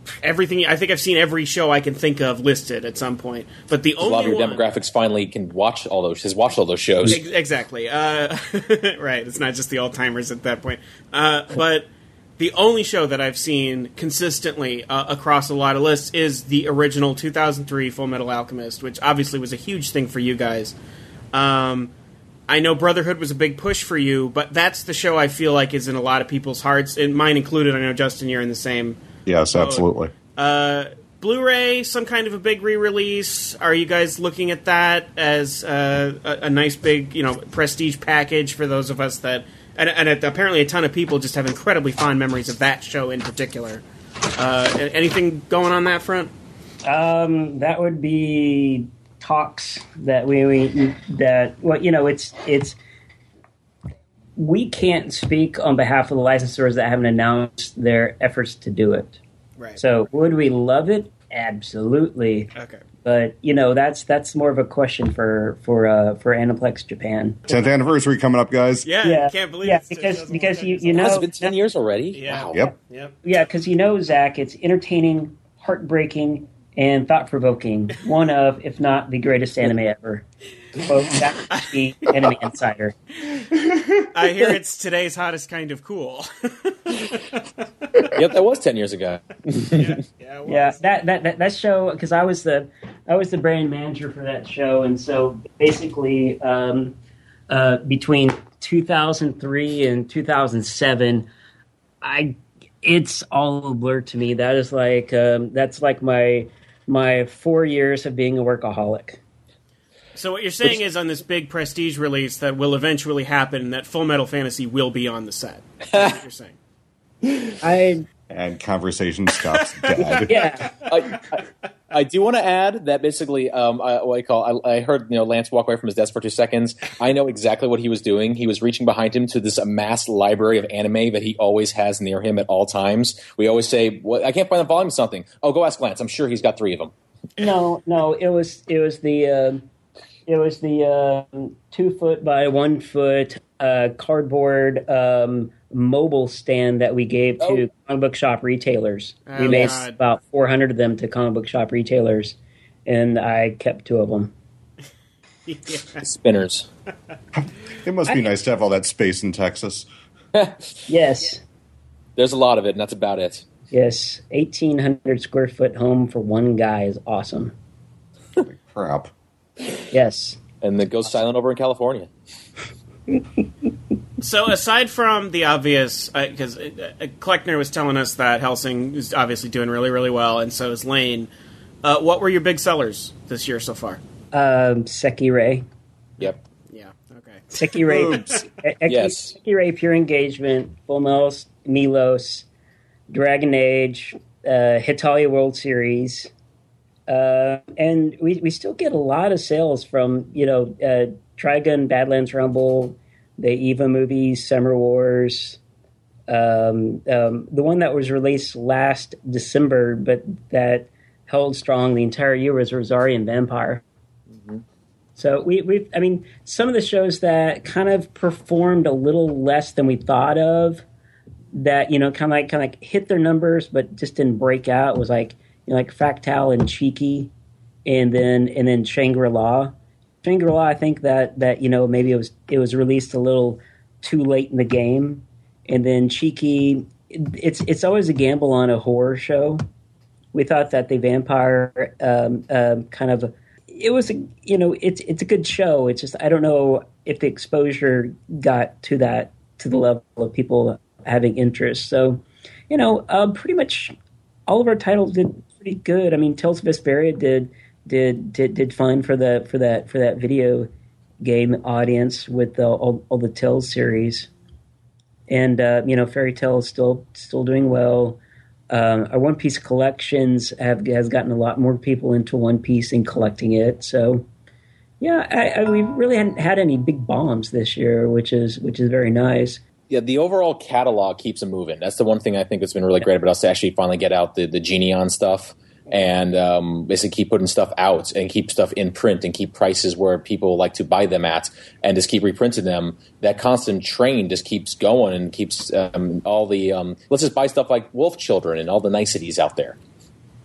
everything. I think I've seen every show I can think of listed at some point. But the only a lot of your one, demographics finally can watch all those has watched all those shows. Ex- exactly. Uh, right. It's not just the old timers at that point. Uh, but the only show that I've seen consistently uh, across a lot of lists is the original two thousand three Full Metal Alchemist, which obviously was a huge thing for you guys. Um, I know Brotherhood was a big push for you, but that's the show I feel like is in a lot of people's hearts, and mine included. I know, Justin, you're in the same. Yes, mode. absolutely. Uh, Blu-ray, some kind of a big re-release. Are you guys looking at that as uh, a, a nice big, you know, prestige package for those of us that, and, and apparently a ton of people just have incredibly fond memories of that show in particular. Uh, anything going on that front? Um, that would be talks that we, we that well, you know, it's it's we can't speak on behalf of the licensors that haven't announced their efforts to do it. Right. So would we love it? Absolutely. Okay. But you know, that's that's more of a question for for uh, for Aniplex Japan. tenth anniversary coming up, guys. Yeah, Yeah, I can't believe yeah, it's because just because you almost you ten know Has it been ten years already? Yeah. Wow. Yep. Yep. yeah, because you know, Zach, it's entertaining, heartbreaking, and thought provoking. One of, if not the greatest anime ever. Quote, that would be Anime Insider. I hear it's today's hottest kind of cool. Yep, that was ten years ago. yeah, yeah, it Yeah, was. that that that, that show, because I was the I was the brand manager for that show, and so basically um, uh, between two thousand three and two thousand seven, I it's all a blur to me. That is like um, that's like my my four years of being a workaholic. So what you're saying is on this big prestige release that will eventually happen, that Full Metal Fantasy will be on the set. That's what you're saying. I And conversation stops dead. yeah. I, I, I do want to add that basically, um, I, what I call, I, I heard you know Lance walk away from his desk for two seconds. I know exactly what he was doing. He was reaching behind him to this amassed library of anime that he always has near him at all times. We always say, well, "I can't find the volume of something." Oh, go ask Lance. I'm sure he's got three of them. No, no, it was it was the uh, it was the uh, two foot by one foot uh, cardboard um, mobile stand that we gave to Oh. comic book shop retailers. Oh, we made God. about four hundred of them to comic book shop retailers, and I kept two of them. Yeah. Spinners. It must be nice to have all that space in Texas. Yes, There's a lot of it, and that's about it. yes, eighteen hundred square foot home for one guy is awesome. Crap. Yes. And it goes silent over in California. So aside from the obvious, because uh, uh, Kleckner was telling us that Helsing is obviously doing really, really well, and so is Lane. Uh, what were your big sellers this year so far? Um, Sekirei. Yep. Yeah, okay. Sekirei, Eki- Yes. Sekirei Pure Engagement, Full Metal Milos, Dragon Age, uh, Hitalia World Series, uh, and we we still get a lot of sales from you know uh, Trigun, Badlands Rumble, the Eva movies, Summer Wars, um, um, the one that was released last December, but that held strong the entire year was Rosarian Vampire. So we, we've, I mean, some of the shows that kind of performed a little less than we thought of, that you know, kind of like kind of like hit their numbers, but just didn't break out. Was like you know, like Fractal and Cheeky, and then and then Shangri-La. Shangri-La, I think that that you know maybe it was it was released a little too late in the game, and then Cheeky. It's it's always a gamble on a horror show. We thought that the vampire um, um, kind of. It was, a, you know, it's it's a good show. It's just I don't know if the exposure got to that to the level of people having interest. So, you know, uh, pretty much all of our titles did pretty good. I mean, Tales of Vesperia did did did did fine for the for that for that video game audience with the, all, all the Tales series, and uh, you know, Fairy Tail is still still doing well. Um, our One Piece collections have has gotten a lot more people into One Piece and collecting it. So, yeah, I, I, we really hadn't had any big bombs this year, which is which is very nice. Yeah, the overall catalog keeps them moving. That's the one thing I think that's been really great about us to actually finally get out the, the Genie on stuff and um, basically keep putting stuff out and keep stuff in print and keep prices where people like to buy them at and just keep reprinting them. That constant train just keeps going and keeps um, all the um, let's just buy stuff like Wolf Children and all the niceties out there.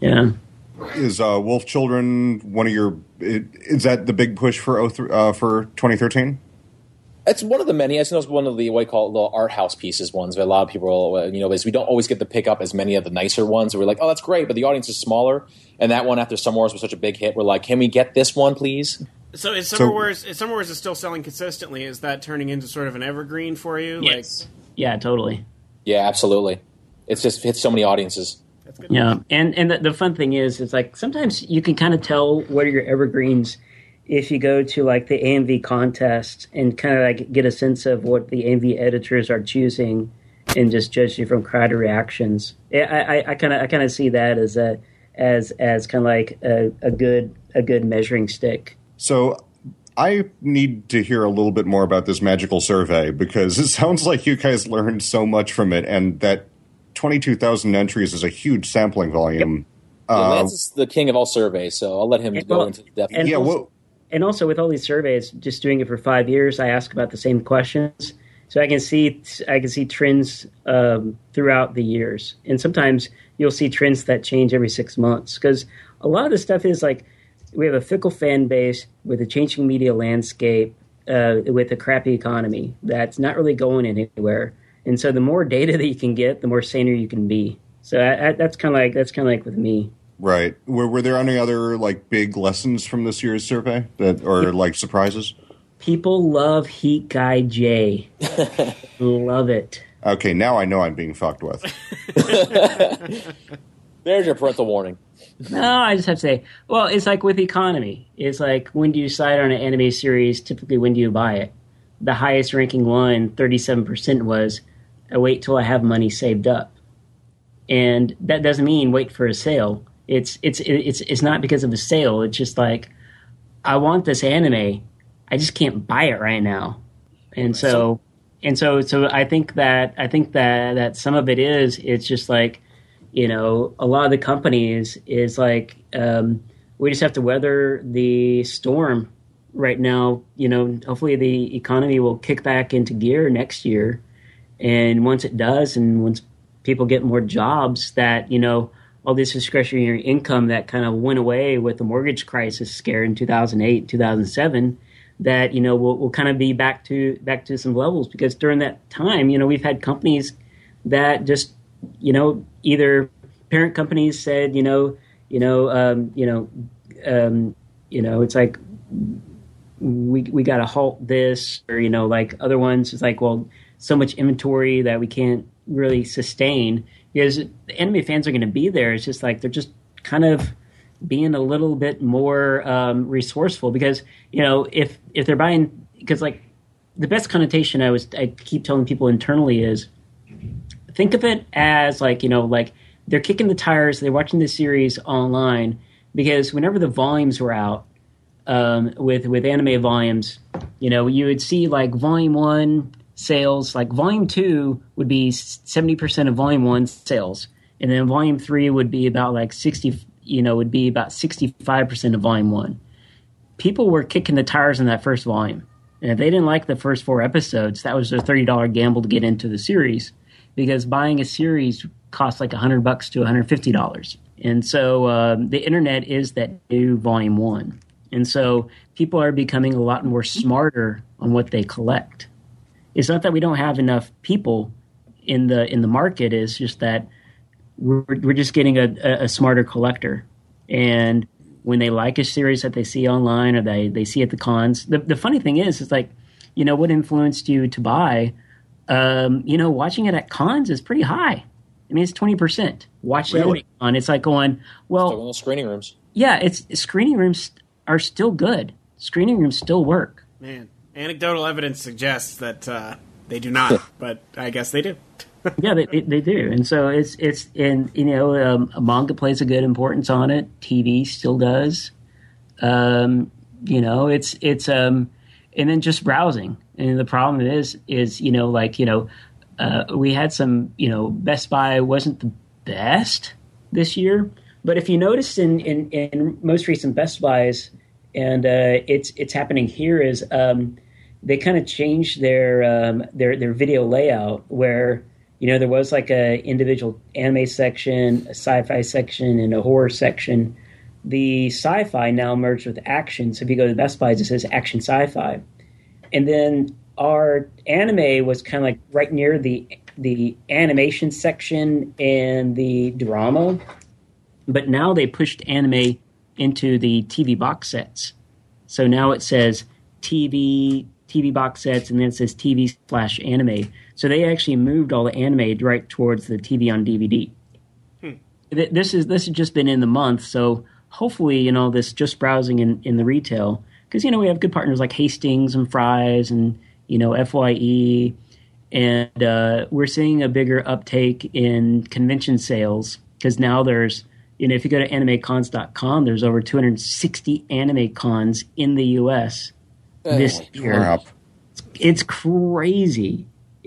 Yeah. Is uh, Wolf Children one of your? Is that the big push for uh, for twenty thirteen? It's one of the many. I think it's one of the what you call it, little art house pieces ones. But a lot of people, you know, is we don't always get to pick up as many of the nicer ones. We're like, oh, that's great, but the audience is smaller. And that one after Summer Wars was such a big hit. We're like, can we get this one, please? So is Summer So- Wars? Is Summer Wars is still selling consistently? Is that turning into sort of an evergreen for you? Yes. Yeah, totally. Yeah, absolutely. It's just hits so many audiences. Like, that's good. Yeah, and and the, the fun thing is, it's like sometimes you can kind of tell what are your evergreens if you go to like the A M V contest and kind of like get a sense of what the A M V editors are choosing, and just judge you from crowd reactions. I I kind of I kind of see that as a as as kind of like a, a good a good measuring stick. So I need to hear a little bit more about this magical survey, because it sounds like you guys learned so much from it, and that twenty-two thousand entries is a huge sampling volume. Yeah, Uh, Lance is the king of all surveys, so I'll let him And go well- into depth. and yeah, also- well, And also with all these surveys, just doing it for five years, I ask about the same questions, so I can see I can see trends um, throughout the years. And sometimes you'll see trends that change every six months because a lot of the stuff is like we have a fickle fan base with a changing media landscape, uh, with a crappy economy that's not really going anywhere. And so the more data that you can get, the more saner you can be. So I, I, that's kind of like that's kind of like with me. right. Were, were there any other like big lessons from this year's survey that, or like surprises? People love Heat Guy J. Love it. Okay, now I know I'm being fucked with. There's your parental warning. No, I just have to say, well, it's like with the economy. It's like, when do you decide on an anime series? Typically, when do you buy it? The highest ranking one, thirty-seven percent, was, I wait till I have money saved up. And that doesn't mean wait for a sale. It's it's it's it's not because of a sale. It's just like, I want this anime. I just can't buy it right now. And so, and so, so I think that I think that that some of it is it's just like, you know, a lot of the companies is like, um, we just have to weather the storm right now. You know, hopefully the economy will kick back into gear next year. And once it does, and once people get more jobs, that, you know, all this discretionary income that kind of went away with the mortgage crisis scare in two thousand eight, two thousand seven, that, you know, we'll, we'll kind of be back to back to some levels, because during that time, you know, we've had companies that just, you know, either parent companies said, you know, you know, um, you know, um, you know, it's like we we got to halt this, or, you know, like other ones, it's like, well, so much inventory that we can't really sustain, because the anime fans are going to be there. It's just like they're just kind of being a little bit more um, resourceful, because, you know, if if they're buying, because like the best connotation I was I keep telling people internally is, think of it as like, you know, like they're kicking the tires, they're watching the series online, because whenever the volumes were out, um, with with anime volumes, you know, you would see like volume one sales, like volume two would be seventy percent of volume one sales, and then volume three would be about like sixty, you know, would be about sixty-five percent of volume one. People were kicking the tires in that first volume, and if they didn't like the first four episodes, that was their thirty dollars gamble to get into the series, because buying a series costs like one hundred bucks to one hundred fifty dollars. And so um, the internet is that new volume one. And so people are becoming a lot more smarter on what they collect. It's not that we don't have enough people in the in the market. It's just that we're we're just getting a, a, a smarter collector. And when they like a series that they see online, or they, they see at the cons, the the funny thing is, it's like, you know, what influenced you to buy? Um, you know, watching it at cons is pretty high. I mean, it's twenty percent. Watch Really? it on. It's like going, well, Still in the screening rooms. yeah, it's screening rooms are still good. Screening rooms still work. Man, anecdotal evidence suggests that uh, they do not, but I guess they do. Yeah, they, they they do, and so it's it's and you know, um, manga plays a good importance on it. T V still does. Um, you know, it's it's um, and then just browsing. And the problem is is you know, like, you know, uh, we had some, you know, Best Buy wasn't the best this year, but if you noticed in in, in most recent Best Buys, and uh, it's it's happening here, is um, they kind of changed their um, their their video layout, where, you know, there was like a individual anime section, a sci-fi section, and a horror section. The sci-fi now merged with action. So if you go to Best Buy, it says action sci-fi. And then our anime was kind of like right near the the animation section and the drama. But now they pushed anime into the T V box sets. So now it says T V T V box sets, and then it says T V slash anime. So they actually moved all the anime right towards the T V on D V D. Hmm. This is this has just been in the month, so hopefully, you know, this just browsing in, in the retail, because, you know, we have good partners like Hastings and Fry's and, you know, F Y E, and uh, we're seeing a bigger uptake in convention sales, because now there's, you know, if you go to anime cons dot com, there's over two hundred sixty anime cons in the U S this oh, year. Crap. It's, it's crazy.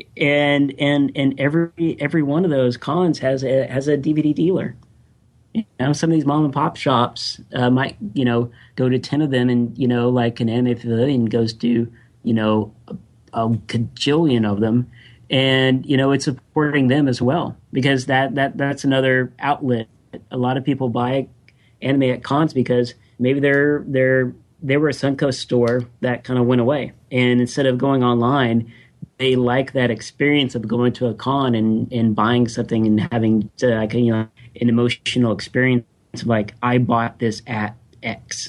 And and and every every one of those cons has a has a D V D dealer. You know, some of these mom and pop shops uh, might, you know, go to ten of them, and, you know, like an Anime Pavilion goes to, you know, a, a cajillion of them, and, you know, it's supporting them as well, because that that that's another outlet. A lot of people buy anime at cons because maybe they're they're they were a Suncoast store that kind of went away, and instead of going online, they like that experience of going to a con and, and buying something and having to, like, you know, an emotional experience of like, I bought this at X.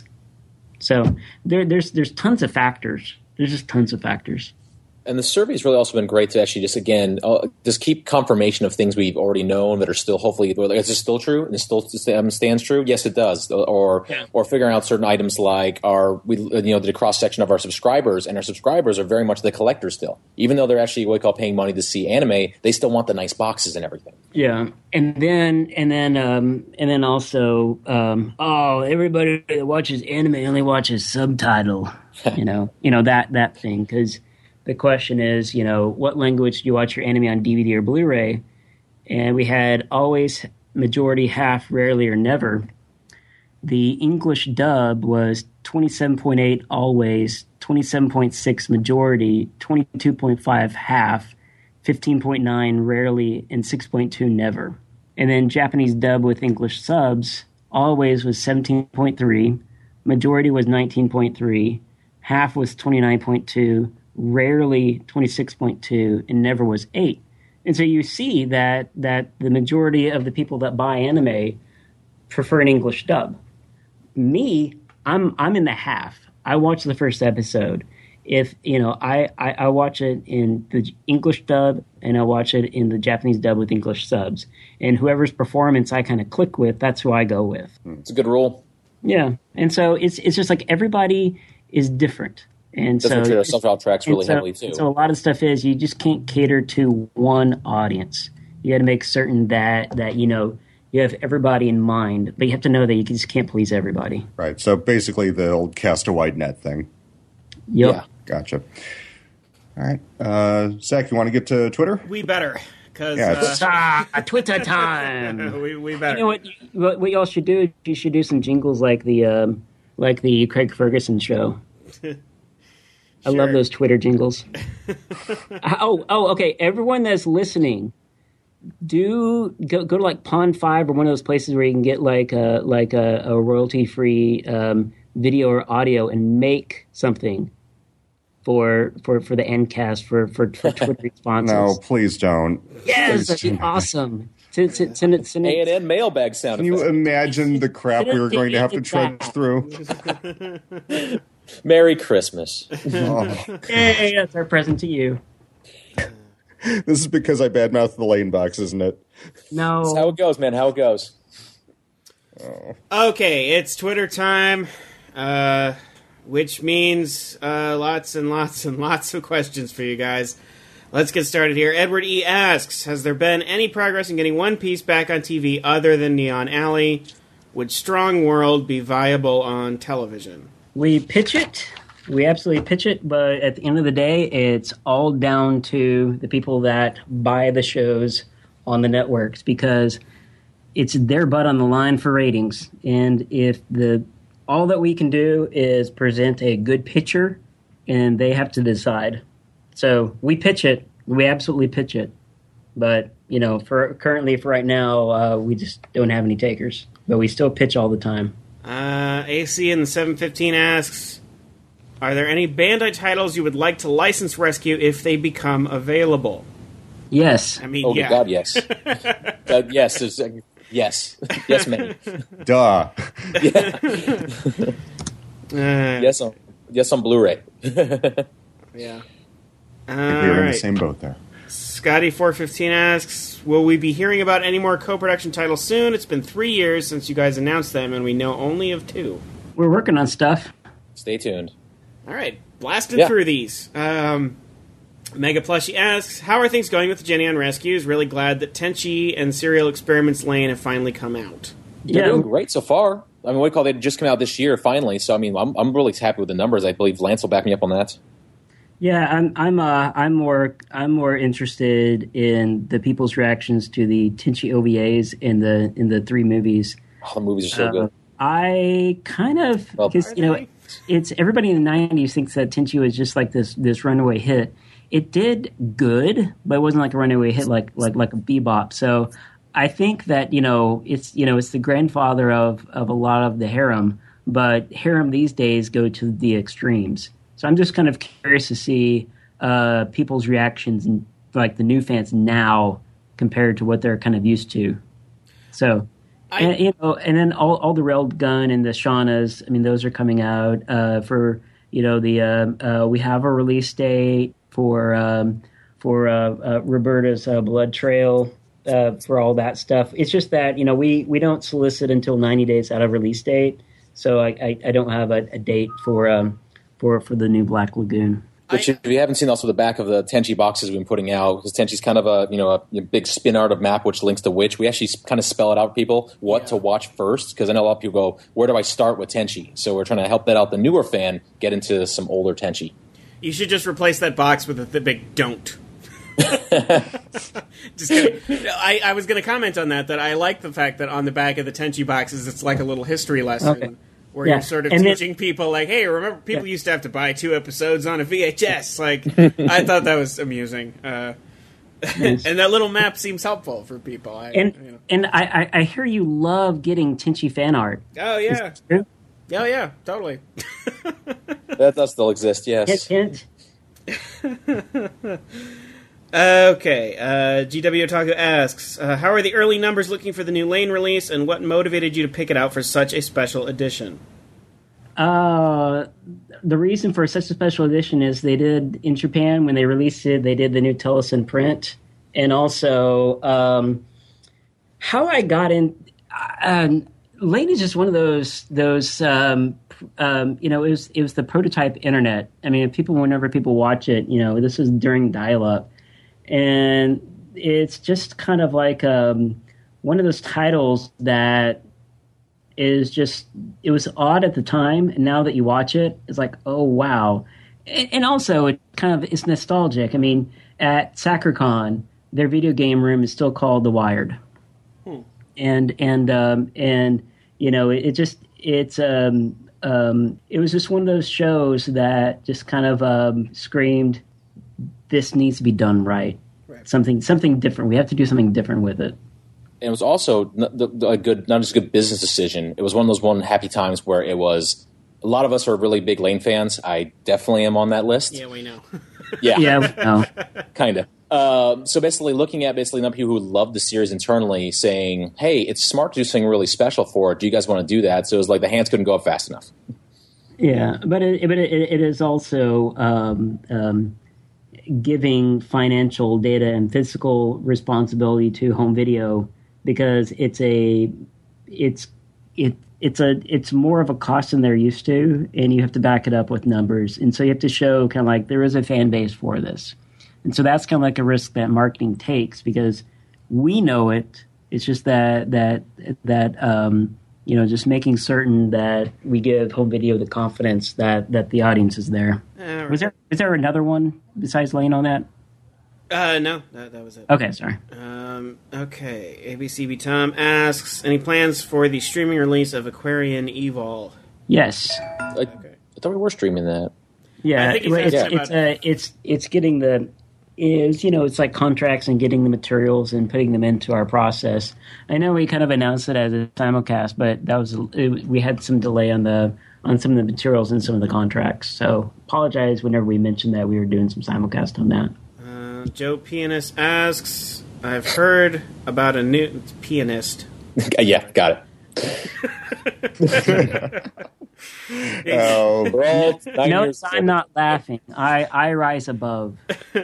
So there, there's there's tons of factors. There's just tons of factors. And the survey's really also been great to actually just, again, uh, just keep confirmation of things we've already known that are still hopefully, is this still true? And it still um, stands true? Yes, it does. Or yeah. or figuring out certain items like our, we, you know, the cross-section of our subscribers, and our subscribers are very much the collectors still. Even though they're actually what we call paying money to see anime, they still want the nice boxes and everything. Yeah. And then, and then, um, and then also, um, oh, everybody that watches anime only watches subtitle, you know, you know, that, that thing. Because the question is, you know, what language do you watch your anime on D V D or Blu-ray? And we had always, majority, half, rarely, or never. The English dub was twenty-seven point eight always, twenty-seven point six majority, twenty-two point five half, fifteen point nine rarely, and six point two never. And then Japanese dub with English subs, always was seventeen point three, majority was nineteen point three, half was twenty-nine point two, rarely twenty-six point two, and never was eight. And so you see that that the majority of the people that buy anime prefer an English dub. Me, I'm I'm in the half. I watch the first episode. If, you know, I, I, I watch it in the English dub, and I watch it in the Japanese dub with English subs. And whoever's performance I kind of click with, that's who I go with. It's a good rule. Yeah. And so it's it's just like everybody is different. And That's so self-help tracks really so, heavily too. So a lot of stuff is you just can't cater to one audience. You got to make certain that that you know you have everybody in mind, but you have to know that you just can't please everybody. Right. So basically, the old cast a wide net thing. Yep. Yeah. Gotcha. All right, uh, Zach, you want to get to Twitter? We better, because Yeah, uh, it's- Ah, Twitter time. we we better. You know what? What what y'all should do? You should do some jingles like the um, like the Craig Ferguson show. I love Sure. those Twitter jingles. oh, oh, okay. Everyone that's listening, do go, go to like Pond Five or one of those places where you can get like a like a, a royalty free um, video or audio and make something for for for the Endcast for for, for Twitter responses. No, please don't. Yes, Please that'd be don't. awesome. Send, send, send it. Send A and it. N mailbag sound Can you effect. imagine the crap we were going to have to trudge through? Merry Christmas. Oh. Hey, that's our present to you. This is because I badmouthed the lane box, isn't it? No. That's how it goes, man. How it goes. Okay, it's Twitter time, uh, which means uh, lots and lots and lots of questions for you guys. Let's get started here. Edward E. asks, has there been any progress in getting One Piece back on T V other than Neon Alley? Would Strong World be viable on television? We pitch it. We absolutely pitch it, but at the end of the day, it's all down to the people that buy the shows on the networks, because it's their butt on the line for ratings. And if the all that we can do is present a good picture, and they have to decide. So we pitch it. We absolutely pitch it. But you know, for currently for right now, uh, we just don't have any takers, but we still pitch all the time. Uh, A C in the seven fifteen asks, are there any Bandai titles you would like to license Rescue if they become available? Yes. I mean, Oh, yeah. God, yes. uh, yes, there's, uh, yes. Yes, many. Duh. Yeah. Uh, yes, on, yes on Blu-ray. Yeah. We're in the Alright. same boat there. Scotty four fifteen asks, will we be hearing about any more co-production titles soon? It's been three years since you guys announced them, and we know only of two. We're working on stuff. Stay tuned. All right, blasted Yeah. through these. Um, Mega Plushy asks, how are things going with the Jenny on Rescues? Really glad that Tenchi and Serial Experiments Lane have finally come out. They're Yeah. doing great so far. I mean, what do you call it? They just come out this year, finally. So, I mean, I'm, I'm really happy with the numbers. I believe Lance will back me up on that. Yeah, I'm I'm uh, I'm more I'm more interested in the people's reactions to the Tenchi O V As in the in the three movies. Oh, the movies are so Uh, good. I kind of Well, because you Are know they? it's everybody in the nineties thinks that Tenchi was just like this this runaway hit. It did good, but it wasn't like a runaway hit like like like a Bebop. So I think that you know it's you know it's the grandfather of of a lot of the harem, but harem these days go to the extremes. So I'm just kind of curious to see uh, people's reactions and like the new fans now compared to what they're kind of used to. So. I- And, you know, and then all, all the Railgun and the Shaunas, I mean, those are coming out uh, for, you know, the uh, uh, we have a release date for um, for uh, uh, Roberta's uh, Blood Trail uh, for all that stuff. It's just that, you know, we, we don't solicit until ninety days out of release date, so I, I, I don't have a, a date for um, for for the new Black Lagoon. Which, I- if you haven't seen also the back of the Tenchi boxes we've been putting out, because Tenchi's kind of a, you know, a, a big spin art of map which links to which. We actually kind of spell it out for people what Yeah. to watch first, because I know a lot of people go, where do I start with Tenchi? So we're trying to help that out the newer fan get into some older Tenchi. You should just replace that box with a the big don't. Just kidding. I, I was going to comment on that, that I like the fact that on the back of the Tenchi boxes, it's like a little history lesson. Okay. Where Yeah. you're sort of And then- teaching people, like, hey, remember, people Yeah. used to have to buy two episodes on a V H S. Like, I thought that was amusing. Uh, Nice. and that little map seems helpful for people. I, And you know. and I, I, I hear you love getting Tenchi fan art. Oh, yeah. True? Oh, yeah, totally. That does still exist, yes. Hint, hint. Okay, uh, G W Otaku asks, uh, how are the early numbers looking for the new Lane release, and what motivated you to pick it out for such a special edition? Uh, the reason for such a special edition is they did in Japan when they released it. They did the new Telesin print, and also um, how I got in. Um, Lane is just one of those those um, um, you know it was it was the prototype internet. I mean, people whenever people watch it, you know, this is during dial-up, and it's just kind of like um, one of those titles that is just, it was odd at the time, and now that you watch it, it's like, oh wow. And, and also it kind of it's nostalgic. I mean, at SacreCon, their video game room is still called The Wired. Hmm. And and um, and you know, it, it just it's um, um, it was just one of those shows that just kind of um, screamed, this needs to be done right. Right. Something something different. We have to do something different with it. And it was also n- the- the- a good, not just a good business decision. It was one of those one happy times where it was, a lot of us are really big Lane fans. I definitely am on that list. Yeah, we know. Yeah. Yeah, no. Kind of. Uh, so basically looking at basically enough people who love the series internally saying, hey, it's smart to do something really special for it. Do you guys want to do that? So it was like the hands couldn't go up fast enough. Yeah, but it, but it, it is also um, um, giving financial data and physical responsibility to home video, because it's a it's it it's a it's more of a cost than they're used to, and you have to back it up with numbers, and so you have to show kind of like there is a fan base for this, and so that's kind of like a risk that marketing takes, because we know it. It's just that that that um, you know, just making certain that we give home video the confidence that that the audience is there. Uh, Was there is there another one besides Lane on that? Uh, no, that, that was it. Okay, sorry. Um, okay, A B C B Tom asks, any plans for the streaming release of Aquarian Evil? Yes. I, Okay. I thought we were streaming that. Yeah, I think he's it's asking it's, about- uh, it's it's getting the is, you know, it's like contracts and getting the materials and putting them into our process. I know we kind of announced it as a simulcast, but that was it, we had some delay on the on some of the materials and some of the contracts. So apologize whenever we mentioned that we were doing some simulcast on that. Uh, Joe Pianist asks, I've heard about a new pianist. Yeah, got it. Oh, Well, nine No, years I'm not laughing. I, I rise above.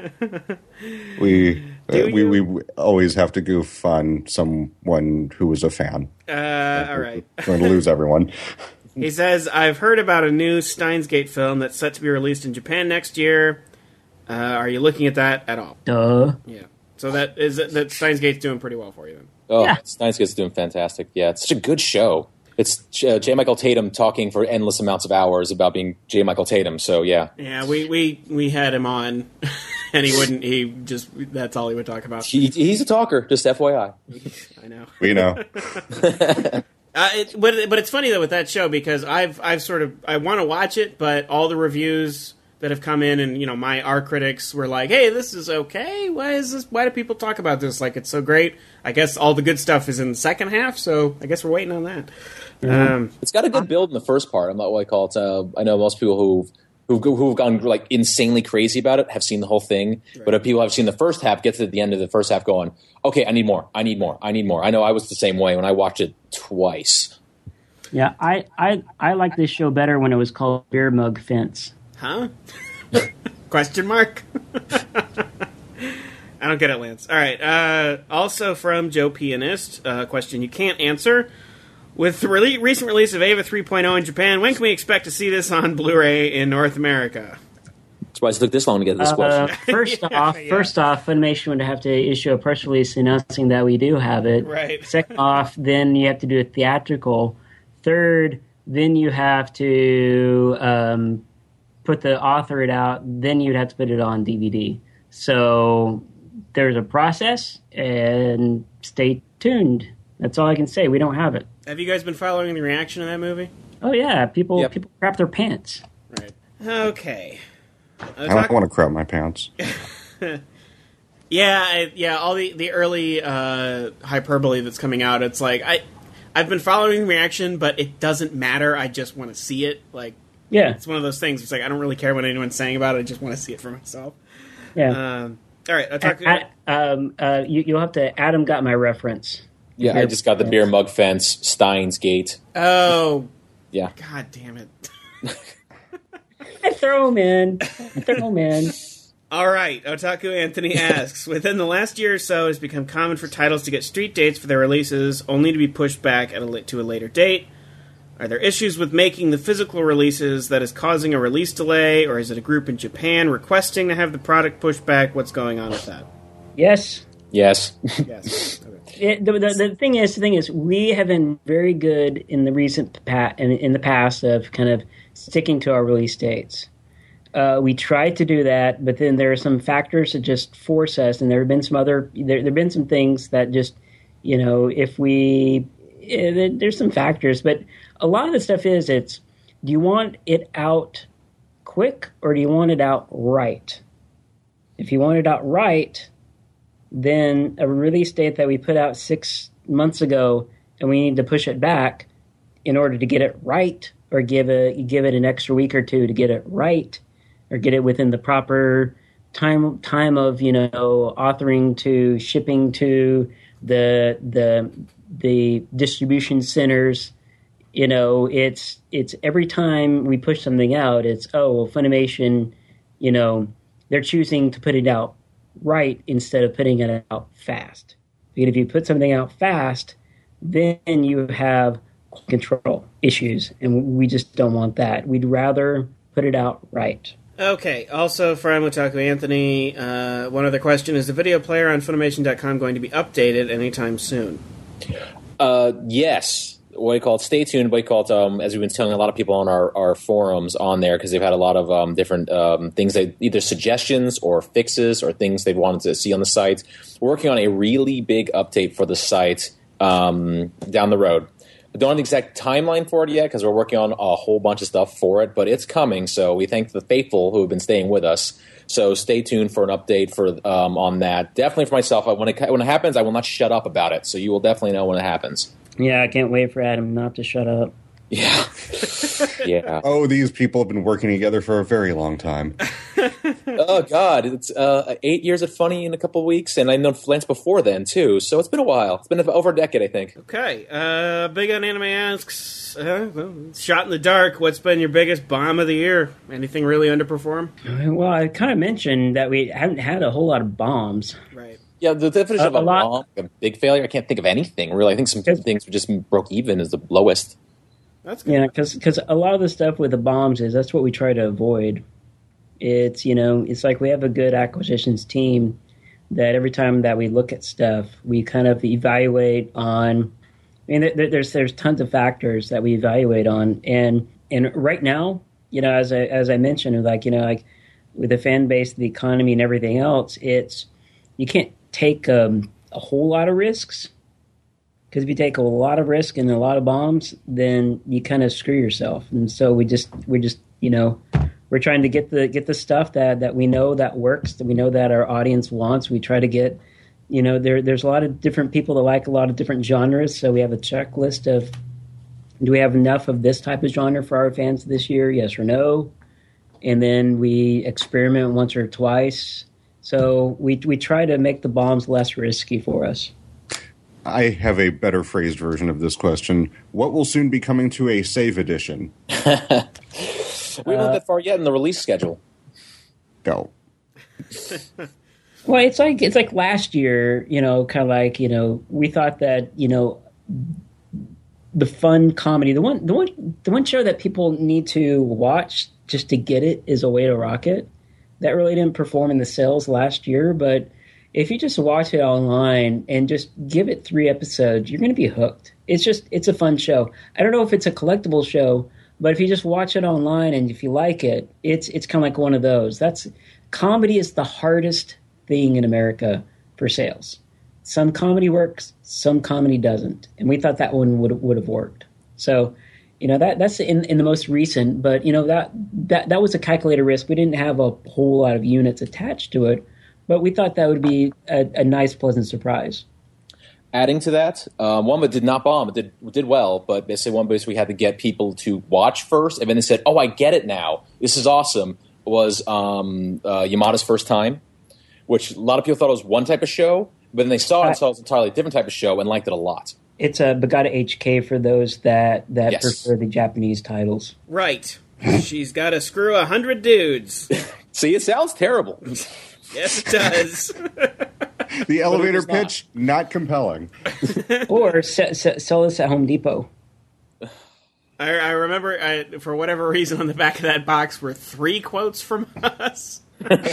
we uh, Do we you? we always have to goof on someone who was a fan. Uh, all right. We're going to lose everyone. He says, I've heard about a new Steins Gate film that's set to be released in Japan next year. Uh, are you looking at that at all? Duh. Yeah. So that is that Steins Gate's doing pretty well for you then. Oh, Yeah. Steins Gate's doing fantastic. Yeah, it's such a good show. It's uh, J. Michael Tatum talking for endless amounts of hours about being J. Michael Tatum. So yeah, Yeah, we, we, we had him on, and he wouldn't. He just that's all he would talk about. he, he's a talker. Just F Y I. I know. We know. Uh, it, but but it's funny though with that show because I've I've sort of I want to watch it, but all the reviews that have come in and you know my our critics were like, hey, this is okay. Why is this? Why do people talk about this like it's so great? I guess all the good stuff is in the second half, so I guess we're waiting on that. Um, It's got a good build in the first part. I'm not what I call it. Uh, I know most people who've who've who've gone like insanely crazy about it have seen the whole thing. Right. But if people have seen the first half, get to the end of the first half, going, okay, I need more. I need more. I need more. I know I was the same way when I watched it twice. Yeah, I, I, I like this show better when it was called Beer Mug Fence. Huh? Question mark? I don't get it, Lance. All right. Uh, also from Joe Pianist, uh, question you can't answer. With the rele- recent release of Ava three point oh in Japan, when can we expect to see this on Blu-ray in North America? That's why it took this long to get this Uh, question. first Yeah, off, yeah. first off, Funimation would have to issue a press release announcing that we do have it. Right. Second off, then you have to do a theatrical. Third, then you have to um, put the author it out. Then you'd have to put it on D V D. So there's a process, and stay tuned. That's all I can say. We don't have it. Have you guys been following the reaction to that movie? Oh yeah, people Yep. people crap their pants. Right. Okay. Uh, I talk- don't want to crap my pants. Yeah, I, yeah. All the the early uh, hyperbole that's coming out. It's like I, I've been following the reaction, but it doesn't matter. I just want to see it. Like Yeah, it's one of those things. It's like I don't really care what anyone's saying about it. I just want to see it for myself. yeah. Um, all right. I'll talk to I- um, uh, you, you'll have to. Adam got my reference. Yeah, I just got the beer mug fence, Steins Gate. Oh, Yeah. God damn it! I throw him in. I throw him in. All right, Otaku Anthony asks, within the last year or so, it's become common for titles to get street dates for their releases, only to be pushed back at a, la- to a later date. Are there issues with making the physical releases that is causing a release delay, or is it a group in Japan requesting to have the product pushed back? What's going on with that? Yes. Yes. Yes. Okay. It, the, the, the thing is, the thing is, we have been very good in the recent pa- in, in the past of kind of sticking to our release dates. Uh, we tried to do that, but then there are some factors that just force us, and there have been some other there there have been some things that just, you know, if we eh, there's some factors, but a lot of the stuff is it's do you want it out quick or do you want it out right? If you want it out right, then a release date that we put out six months ago and we need to push it back in order to get it right, or give a give it an extra week or two to get it right, or get it within the proper time time of, you know, authoring to shipping to the the the distribution centers. You know, it's it's every time we push something out, it's oh well, Funimation, you know, they're choosing to put it out right instead of putting it out fast. Because if you put something out fast, then you have control issues, and we just don't want that. We'd rather put it out right. Okay, also from Otaku Anthony, uh, one other question. Is the video player on Funimation dot com going to be updated anytime soon? Uh, yes. What do you call it? Stay tuned. What do you call it? Um, as we've been telling a lot of people on our, our forums on there, because they've had a lot of um, different um, things, they either suggestions or fixes or things they've wanted to see on the site. We're working on a really big update for the site um, down the road. I don't have the exact timeline for it yet because we're working on a whole bunch of stuff for it, but it's coming. So we thank the faithful who have been staying with us. So stay tuned for an update for um, on that. Definitely for myself, when it when it happens, I will not shut up about it. So you will definitely know when it happens. Yeah, I can't wait for Adam not to shut up. Yeah. Yeah. Oh, these people have been working together for a very long time. Oh, God. It's uh, eight years at Funny in a couple of weeks, and I know Lance before then, too. So it's been a while. It's been over a decade, I think. Okay. Uh, Big on Anime asks, uh, well, shot in the dark, what's been your biggest bomb of the year? Anything really underperform? Well, I kind of mentioned that we haven't had a whole lot of bombs. Right. Yeah, the definition A- of a, a lot- bomb, like a big failure, I can't think of anything, really. I think some things just broke even is the lowest. That's good. Yeah, because a lot of the stuff with the bombs is that's what we try to avoid. It's, you know, it's like we have a good acquisitions team that every time that we look at stuff, we kind of evaluate on. I mean, there, there's there's tons of factors that we evaluate on, and and right now, you know, as I as I mentioned, like you know, like with the fan base, the economy, and everything else, it's you can't take um, a whole lot of risks. Because if you take a lot of risk and a lot of bombs, then you kind of screw yourself. And so we just, we just, you know, we're trying to get the get the stuff that, that we know that works, that we know that our audience wants. We try to get, you know, there there's a lot of different people that like a lot of different genres. So we have a checklist of, do we have enough of this type of genre for our fans this year? Yes or no? And then we experiment once or twice. So we we try to make the bombs less risky for us. I have a better phrased version of this question. What will soon be coming to a save edition? We haven't uh, that far yet in the release schedule. Go. Well, it's like it's like last year, you know, kind of like, you know, we thought that, you know, the fun comedy, the one the one the one show that people need to watch just to get it is A Way to Rock It. That really didn't perform in the sales last year, but if you just watch it online and just give it three episodes, you're going to be hooked. It's just, it's a fun show. I don't know if it's a collectible show, but if you just watch it online and if you like it, it's it's kind of like one of those. That's comedy is the hardest thing in America for sales. Some comedy works, some comedy doesn't, and we thought that one would would have worked. So, you know, that that's in, in the most recent, but you know that that that was a calculated risk. We didn't have a whole lot of units attached to it. But we thought that would be a, a nice, pleasant surprise. Adding to that, um, one that did not bomb, it did did well, but basically one base we had to get people to watch first, and then they said, "Oh, I get it now. This is awesome." Was um, uh, Yamada's First Time, which a lot of people thought it was one type of show, but then they saw it and saw it was an entirely different type of show and liked it a lot. It's a Bagata H K for those that that Yes. prefer the Japanese titles. Right. She's got to screw a hundred dudes. See, it sounds terrible. Yes, it does. The elevator was not. pitch, not compelling. Or se- se- sell this at Home Depot. I, I remember, I, for whatever reason, on the back of that box were three quotes from us.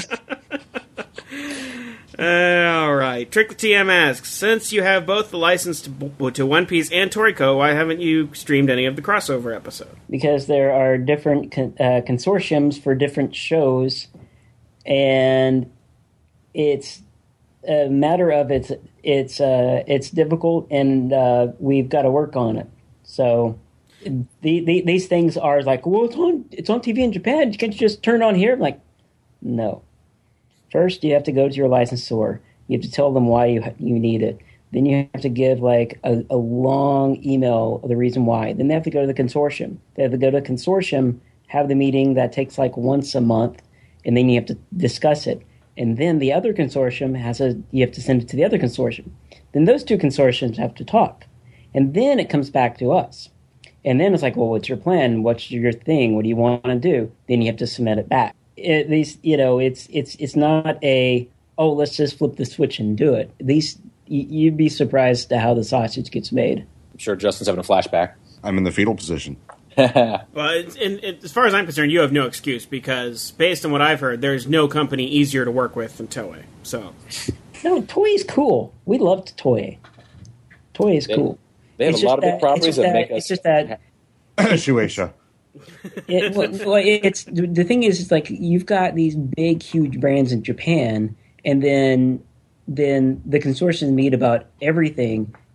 Uh, all right. Trick the T M asks, since you have both the license to, to One Piece and Toriko, why haven't you streamed any of the crossover episode? Because there are different con- uh, consortiums for different shows, and it's a matter of it's it's uh, it's difficult, and uh, we've got to work on it. So the, the, these things are like, well, it's on it's on T V in Japan. Can't you just turn it on here? I'm like, no. First, you have to go to your licensor. You have to tell them why you you need it. Then you have to give like a, a long email of the reason why. Then they have to go to the consortium. They have to go to the consortium, have the meeting that takes like once a month, and then you have to discuss it. And then the other consortium has a you have to send it to the other consortium. Then those two consortiums have to talk, and then it comes back to us. And then it's like, well, what's your plan? What's your thing? What do you want to do? Then you have to submit it back. At least, you know, it's it's it's not a, oh, let's just flip the switch and do it. These you'd be surprised at how the sausage gets made. I'm sure Justin's having a flashback. I'm in the fetal position. Well, it's, and, and as far as I'm concerned, you have no excuse because, based on what I've heard, there's no company easier to work with than Toei. So, no, Toei's cool. We loved Toei. Toei is They- cool. They have It's a lot just of big properties it's that, just make us. It's just that. Shueisha. It, well, well, it's the thing is, it's like you've got these big, huge brands in Japan, and then then the consortiums meet about everything,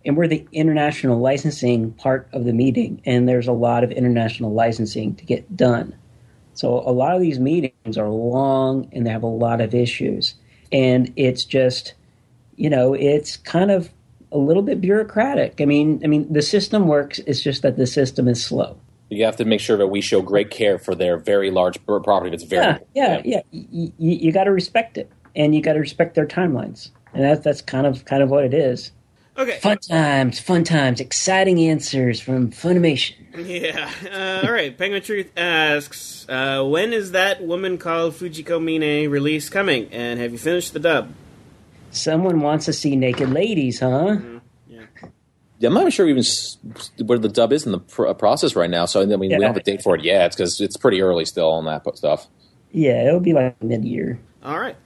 and we're the international licensing part of the meeting, and there's a lot of international licensing to get done. So a lot of these meetings are long, and they have a lot of issues. And it's just, you know, it's kind of a little bit bureaucratic. I mean, I mean, the system works. It's just that the system is slow. You have to make sure that we show great care for their very large property. That's very yeah, yeah, yeah. You, you, you got to respect it, and you got to respect their timelines, and that's that's kind of kind of what it is. Okay. Fun times, fun times, exciting answers from Funimation. Yeah. Uh, all right. Penguin Truth asks, uh, when is that woman called Fujiko Mine release coming? And have you finished the dub? Someone wants to see naked ladies, huh? Mm-hmm. Yeah. Yeah, I'm not even sure even s- where the dub is in the pr- process right now. So I mean, Yeah. we don't have a date for it yet because it's pretty early still on that stuff. Yeah, it'll be like mid-year. All right.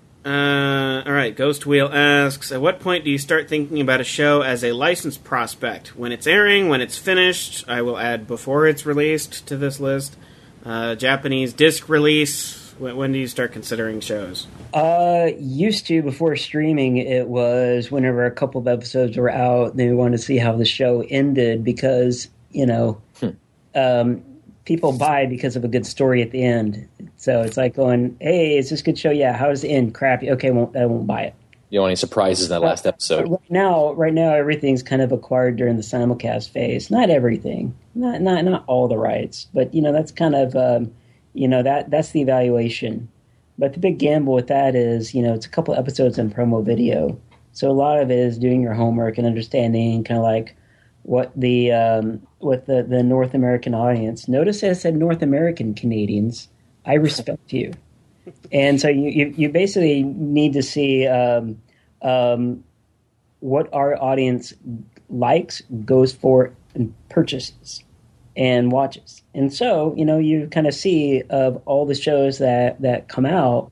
Uh, all right. Ghost Wheel asks, at what point do you start thinking about a show as a licensed prospect? When it's airing, when it's finished? I will add before it's released to this list. Uh, Japanese disc release. When, when do you start considering shows? Uh, used to, before streaming, it was whenever a couple of episodes were out, they wanted to see how the show ended because, you know, Hmm. um, people buy because of a good story at the end. So it's like going, hey, is this a good show? Yeah. How does it end? Crappy. Okay, won't, I won't buy it. You know, any surprises in that last episode? Right now, right now, everything's kind of acquired during the simulcast phase. Not everything, not not not all the rights, but you know that's kind of um, you know that that's the evaluation. But the big gamble with that is, you know, it's a couple episodes in promo video, so a lot of it is doing your homework and understanding kind of like what the um, what the, the North American audience. Notice I said North American Canadians. I respect you. And so you, you, you basically need to see um, um, what our audience likes, goes for, and purchases and watches. And so, you know, you kind of see of all the shows that, that come out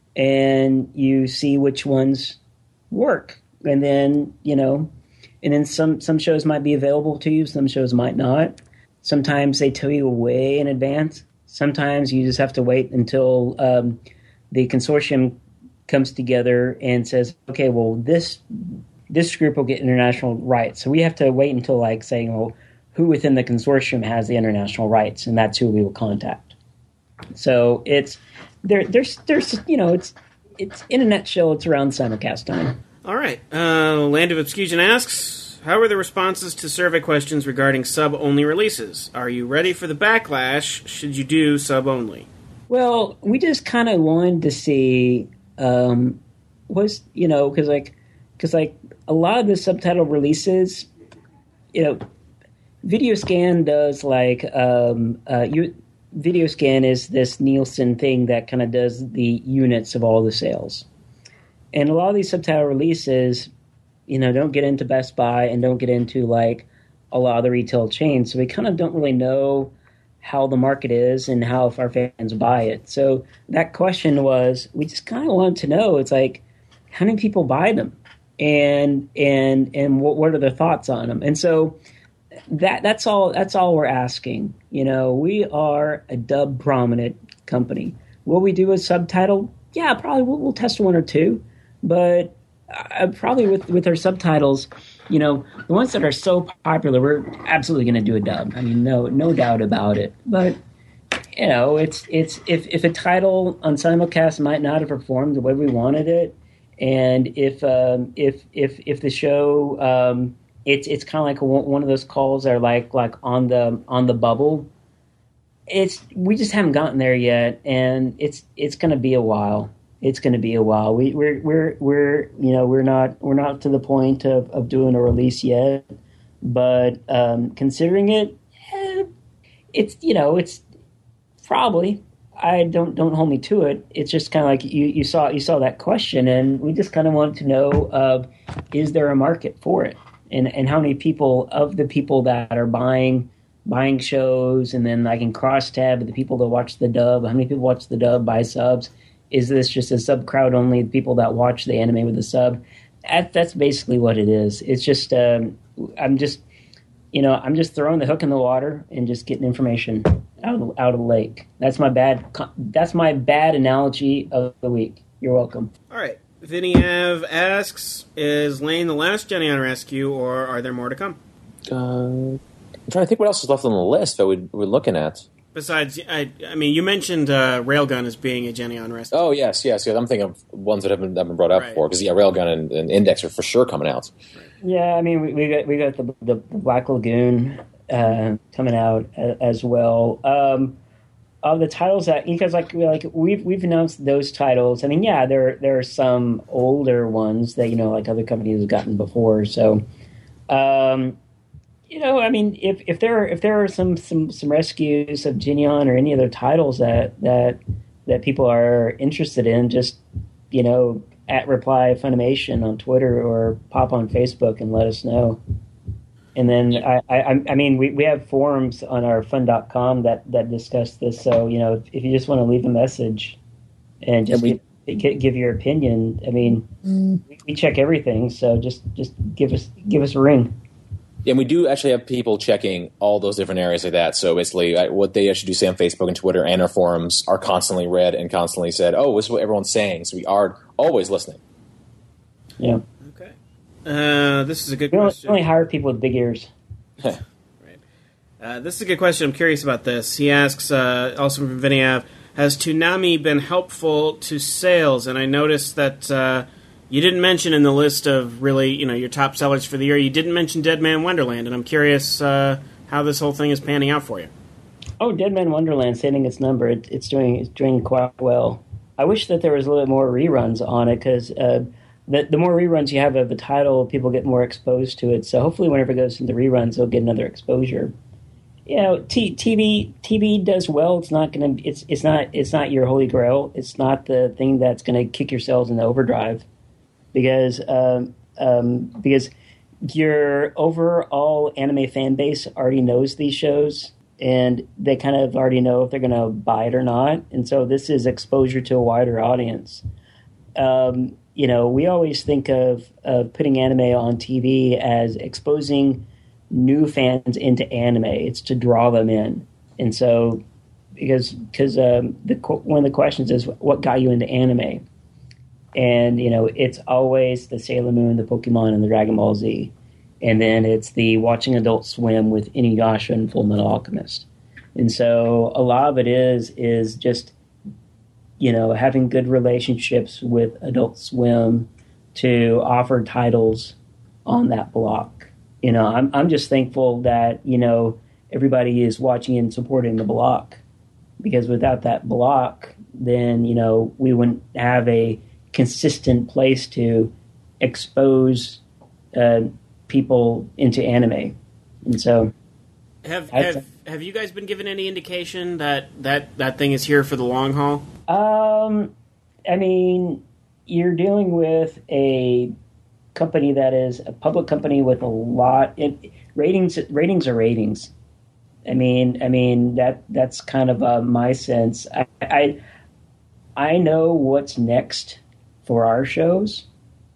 and you see which ones work. And then, you know, and then some, some shows might be available to you, some shows might not. Sometimes they tell you way in advance. Sometimes you just have to wait until um, the consortium comes together and says, okay, well, this this group will get international rights. So we have to wait until, like, saying, well, who within the consortium has the international rights, and that's who we will contact. So it's there. There's there's you know it's it's in a nutshell, it's around simulcast time. All right. Uh, Land of Obscusion asks, how are the responses to survey questions regarding sub-only releases? Are you ready for the backlash should you do sub-only? Well, we just kind of wanted to see, um, was, you know, because like, because like a lot of the subtitle releases, you know, VideoScan does like, um, uh, you, VideoScan is this Nielsen thing that kind of does the units of all the sales. And a lot of these subtitle releases, you know, don't get into Best Buy and don't get into like a lot of the retail chains. So we kind of don't really know how the market is and how if our fans buy it. So that question was, we just kind of wanted to know, it's like, how many people buy them? And, and, and what, what are their thoughts on them? And so that, that's all, that's all we're asking. You know, we are a dub prominent company. Will we do a subtitle? Yeah, probably we'll, we'll test one or two, but Uh, probably with, with our subtitles, you know, the ones that are so popular, we're absolutely going to do a dub. I mean, no, no doubt about it. But you know, it's it's if if a title on simulcast might not have performed the way we wanted it, and if um, if if if the show, um, it's it's kind of like a, one of those calls that are like like on the on the bubble. It's we just haven't gotten there yet, and it's it's going to be a while. It's going to be a while. We, we're we're we're you know we're not we're not to the point of, of doing a release yet, but um, considering it, eh, it's you know it's probably. I don't don't hold me to it. It's just kind of like you, you saw you saw that question, and we just kind of wanted to know of is there a market for it, and and how many people of the people that are buying buying shows, and then I can cross tab the people that watch the dub. How many people watch the dub, buy subs? Is this just a sub crowd only? The people that watch the anime with the sub? That, that's basically what it is. It's just um, I'm just you know I'm just throwing the hook in the water and just getting information out of, out of the lake. That's my bad. That's my bad analogy of the week. You're welcome. All right. Vinny Av asks, is Lane the last Jenny on Rescue, or are there more to come? Uh, I'm trying to think what else is left on the list that we, we're looking at. Besides, I, I mean, you mentioned uh, Railgun as being a Jenny on Rescue. Oh, yes, yes, yes. I'm thinking of ones that have been, have been brought up Right. before, because, yeah, Railgun and, and Index are for sure coming out. Yeah, I mean, we, we got we got the the Black Lagoon uh, coming out a, as well. Um, of the titles that, because like we like we've we've announced those titles. I mean, yeah, there there are some older ones that, you know, like other companies have gotten before. So, um, you know, I mean, if if there if there are some some some rescues of Genion or any other titles that that that people are interested in, just, you know, at Reply Funimation on Twitter or pop on Facebook and let us know. And then, I, I, I mean, we, we have forums on our fun dot com that, that discuss this. So, you know, if, if you just want to leave a message and just And give, give, give your opinion, I mean, mm. we, we check everything. So just, just give us give us a ring. And we do actually have people checking all those different areas like that. So basically, I, what they actually do say on Facebook and Twitter and our forums are constantly read and constantly said, oh, this is what everyone's saying. So we are always listening. Yeah. Okay. Uh, this is a good We only, question. only hire people with big ears. Right. Uh, this is a good question. I'm curious about this. He asks, uh, also from Vinny, has Toonami been helpful to sales? And I noticed that uh, you didn't mention in the list of really, you know, your top sellers for the year, you didn't mention Dead Man Wonderland, and I'm curious uh, how this whole thing is panning out for you. Oh, Dead Man Wonderland, hitting its number. It, it's doing it's doing quite well. I wish that there was a little bit more reruns on it, because uh, the, the more reruns you have of a title, people get more exposed to it. So hopefully whenever it goes into reruns, they'll get another exposure. You know, T- TV T V does well. It's not going to. It's it's not it's not your holy grail. It's not the thing that's going to kick your sales into overdrive, because um, um, because your overall anime fan base already knows these shows, and they kind of already know if they're going to buy it or not. And so this is exposure to a wider audience. Um, you know, we always think of, of putting anime on T V as exposing new fans into anime. It's to draw them in. And so, because because um, the one of the questions is, what got you into anime? And, you know, it's always the Sailor Moon, the Pokemon, and the Dragon Ball Z. And then it's the watching Adult Swim with Inuyasha and Fullmetal Alchemist. And so a lot of it is is just, you know, having good relationships with Adult Swim to offer titles on that block. You know, I'm I'm just thankful that, you know, everybody is watching and supporting the block, because without that block, then, you know, we wouldn't have a consistent place to expose uh, people into anime. And so, Have have have you guys been given any indication that that, that thing is here for the long haul? um, I mean, you're dealing with a company that is a public company with a lot it, ratings. Ratings are ratings. I mean, I mean that that's kind of uh, my sense. I, I I know what's next for our shows,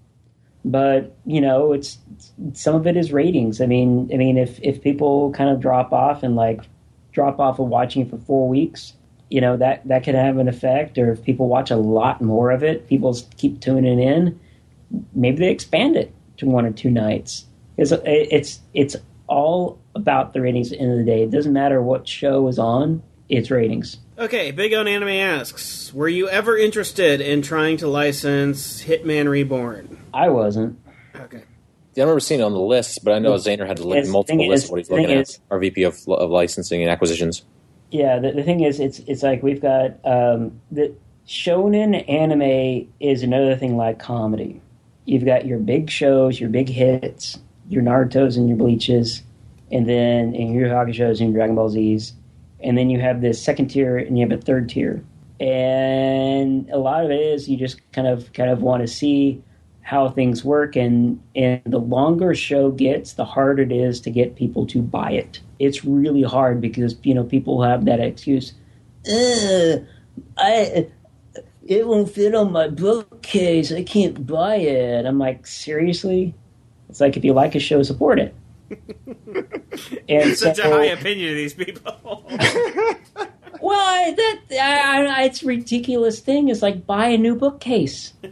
but you know, it's some of it is ratings. I mean, I mean, if if people kind of drop off and like drop off of watching for four weeks, you know, that that could have an effect. Or if people watch a lot more of it, people keep tuning in. Maybe they expand it to one or two nights. It's it's it's all about the ratings at the end of the day. It doesn't matter what show is on, it's ratings. Okay, Big On Anime asks, were you ever interested in trying to license Hitman Reborn? I wasn't. Okay. Yeah, I remember seeing it on the list, but I know Zayner had to look at Yes, multiple thing lists is- of what he's thing looking at. is- Our V P of, of licensing and acquisitions. Yeah, the, the thing is, it's it's like we've got um, the shonen anime is another thing like comedy. You've got your big shows, your big hits, your Naruto's and your Bleaches, and then and your Yu Yu Hakusho's and your Dragon Ball Z's, and then you have this second tier and you have a third tier. And a lot of it is you just kind of kind of want to see how things work, and and the longer a show gets, the harder it is to get people to buy it. It's really hard because, you know, people have that excuse. Uh, I. It won't fit on my bookcase. I can't buy it. I'm like, seriously? It's like, if you like a show, support it. And Such so, a high opinion of these people. Well, I- that I, I, it's a ridiculous thing. It's like buy a new bookcase. Put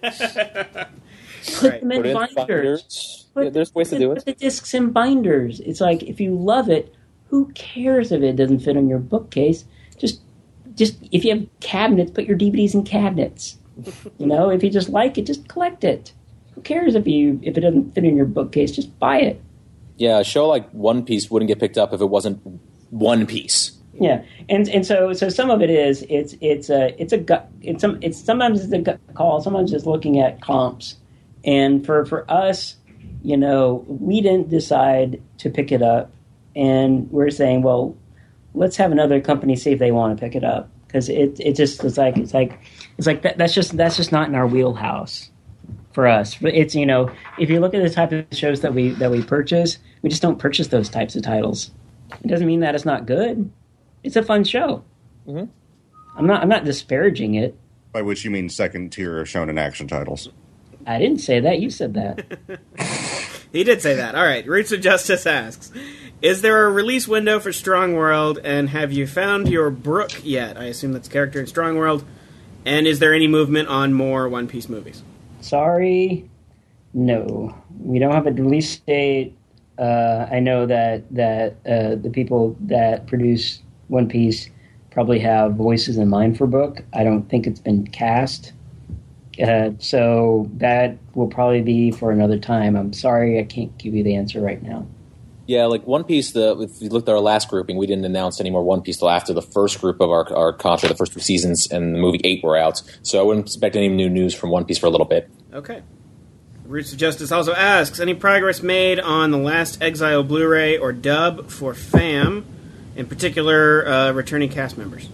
Right. them in Put in binders. binders. Put, Yeah, there's ways to do Put it. the discs in binders. It's like if you love it, who cares if it doesn't fit on your bookcase? Just, just if you have cabinets, put your D V Ds in cabinets. You know, if you just like it, just collect it. Who cares if you if it doesn't fit in your bookcase? Just buy it. Yeah, a show like One Piece wouldn't get picked up if it wasn't One Piece. Yeah, and and so so some of it is it's it's a it's a gut it's some it's sometimes it's a gut call. Sometimes it's looking at comps, and for for us, you know, we didn't decide to pick it up, and we're saying, well, let's have another company see if they want to pick it up, because it it just it's like it's like it's like that, that's just that's just not in our wheelhouse for us. But it's, you know, if you look at the type of shows that we that we purchase, we just don't purchase those types of titles. It doesn't mean that it's not good. It's a fun show. Mm-hmm. I'm not I'm not disparaging it. By which you mean second tier shonen action titles. I didn't say that. You said that. He did say that. All right. Roots of Justice asks, is there a release window for Strong World, and have you found your Brook yet? I assume that's a character in Strong World. And is there any movement on more One Piece movies? Sorry, no. We don't have a release date. Uh, I know that that uh, the people that produce One Piece probably have voices in mind for Brook. I don't think it's been cast. Uh, so that will probably be for another time. I'm sorry I can't give you the answer right now. Yeah, like One Piece, the, if you looked at our last grouping, we didn't announce any more One Piece till after the first group of our, our contract, the first two seasons, and the movie eight were out. So I wouldn't expect any new news from One Piece for a little bit. Okay. Roots of Justice also asks, any progress made on the Last Exile Blu-ray or dub for FAM, in particular uh, returning cast members?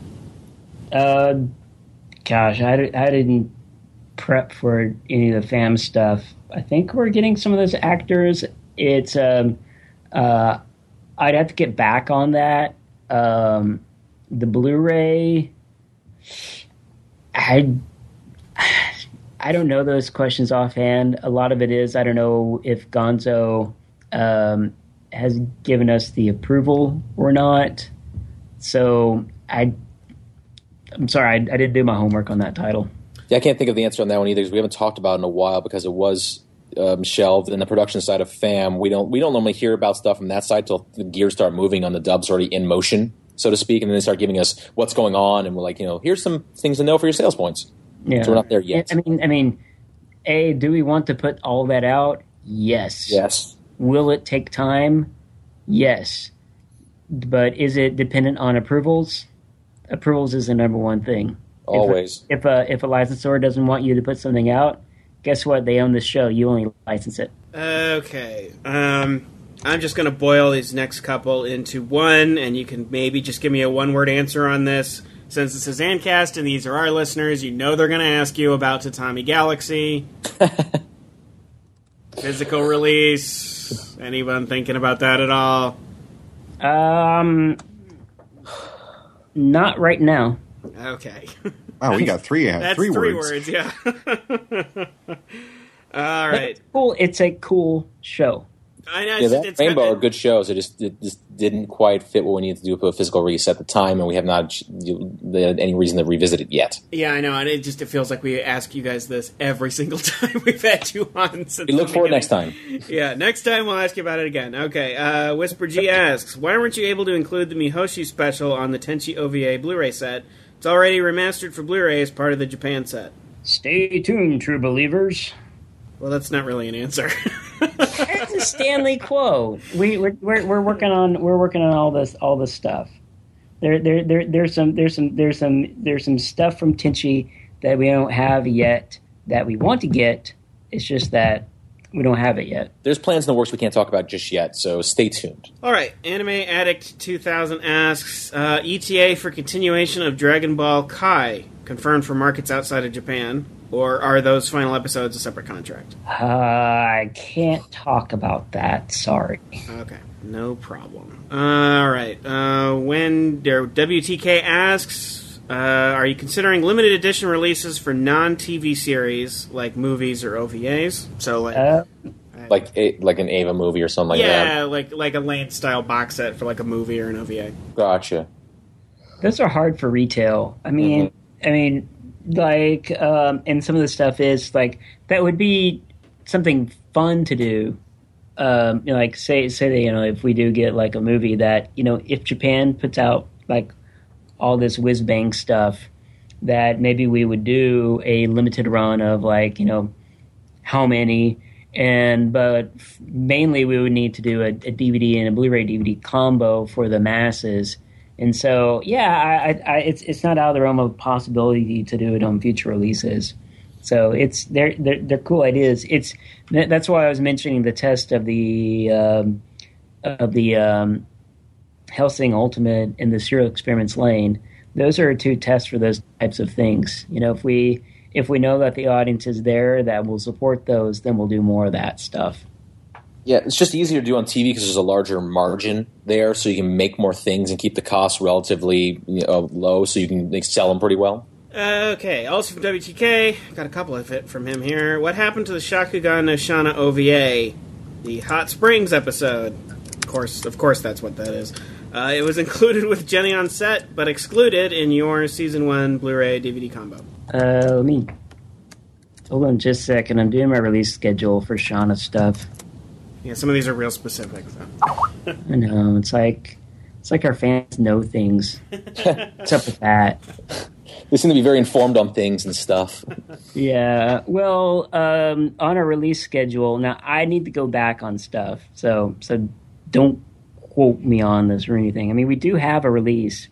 Uh, gosh, I, I didn't prep for any of the FAM stuff. I think we're getting some of those actors. It's um, uh, I'd have to get back on that. Um, the Blu-ray, I I don't know those questions offhand. A lot of it is I don't know if Gonzo um, has given us the approval or not. So I, I'm sorry, I, I didn't do my homework on that title. Yeah, I can't think of the answer on that one either because we haven't talked about it in a while because it was um, shelved. In the production side of FAM, we don't we don't normally hear about stuff from that side till the gears start moving on the dubs already in motion, so to speak, and then they start giving us what's going on, and we're like, you know, here's some things to know for your sales points. Yeah, so we're not there yet. I mean, I mean, A, do we want to put all that out? Yes. Yes. Will it take time? Yes. But is it dependent on approvals? Approvals is the number one thing. Always. If a, if a, if a licensor doesn't want you to put something out, guess what? They own the show. You only license it. Okay. Um, I'm just going to boil these next couple into one, and you can maybe just give me a one-word answer on this. Since this is Ancast and these are our listeners, you know they're going to ask you about Tatami Galaxy. Physical release. Anyone thinking about that at all? Um, not right now. Okay. Wow, we got three. That's three, three words. words, yeah. All right. It's cool. It's a cool show. I know. Yeah, It's, that it's Rainbow got are good shows. It just it just didn't quite fit what we needed to do for a physical release at the time, and we have not had any reason to revisit it yet. Yeah, I know, and it just it feels like we ask you guys this every single time we've had you on. Since We look the forward beginning. next time. Yeah, next time we'll ask you about it again. Okay, uh, Whisper G asks, why weren't you able to include the Mihoshi special on the Tenchi O V A Blu-ray set? It's already remastered for Blu-ray as part of the Japan set. Stay tuned, true believers. Well, that's not really an answer. It's a Stanley quote. We we're, we're we're working on we're working on all this all this stuff. There there there there's some there's some there's some there's some stuff from Tenchi that we don't have yet that we want to get. It's just that we don't have it yet. There's plans in the works we can't talk about just yet, so stay tuned. All right, Anime Addict two thousand asks, uh, E T A for continuation of Dragon Ball Kai confirmed for markets outside of Japan, or are those final episodes a separate contract? Uh, I can't talk about that. Sorry. Okay, no problem. All right, uh, when der, W T K asks, uh, are you considering limited edition releases for non-T V series like movies or O V As? So like. Uh, Like a, like an Ava movie or something like that. Yeah, like like a Lane style box set for like a movie or an O V A. Gotcha. those are hard for retail. I mean, mm-hmm. I mean, like, um, and some of the stuff is like that would be something fun to do. Um, you know, like say say that, you know, if we do get like a movie that, you know, if Japan puts out like all this whiz bang stuff, that maybe we would do a limited run of like, you know, how many, and but mainly we would need to do a, a D V D and a Blu-ray D V D combo for the masses. And so, yeah, I, I, it's it's not out of the realm of possibility to do it on future releases. So it's they're they're, they're cool ideas. It's that's why I was mentioning the test of the um, of the um, Hellsing Ultimate and the Serial Experiments Lane. Those are two tests for those types of things. You know, if we if we know that the audience is there that will support those, then we'll do more of that stuff. Yeah, it's just easier to do on T V because there's a larger margin there, so you can make more things and keep the costs relatively you know, low, so you can like, sell them pretty well. Uh, okay, also from W T K, got a couple of it from him here. What happened to the Shakugan no Shana O V A, the Hot Springs episode? Of course, of course, that's what that is. Uh, it was included with Jenny on set, but excluded in your season one Blu-ray D V D combo. Uh, let me hold on just a second. I'm doing my release schedule for Shauna stuff. Yeah, some of these are real specific. So. I know it's like it's like our fans know things. What's up with that? They seem to be very informed on things and stuff. Yeah, well, um, on a release schedule now, I need to go back on stuff, so so don't quote me on this or anything. I mean, we do have a release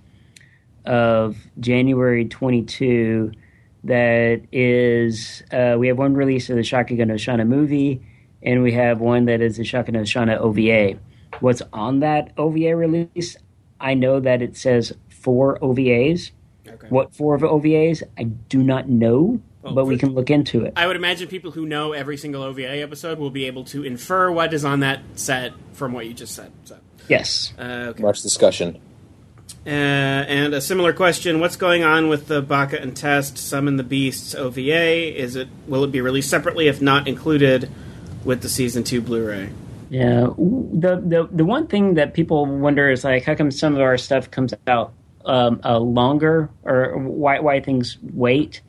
of January twenty-second that is uh, we have one release of the Shakugan no Shana movie. And we have one that is the Shakugan no Shana O V A. What's on that O V A release? I know that it says four O V As. Okay. What four of O V As? I do not know, well, but we can look into it. I would imagine people who know every single O V A episode will be able to infer what is on that set from what you just said. So. Yes. Uh, okay. Much discussion. Uh, and a similar question: what's going on with the Baka and Test Summon the Beasts O V A? Is it will it be released separately if not included with the season two Blu-ray? Yeah, the the the one thing that people wonder is like, how come some of our stuff comes out um, uh, longer, or why why things wait?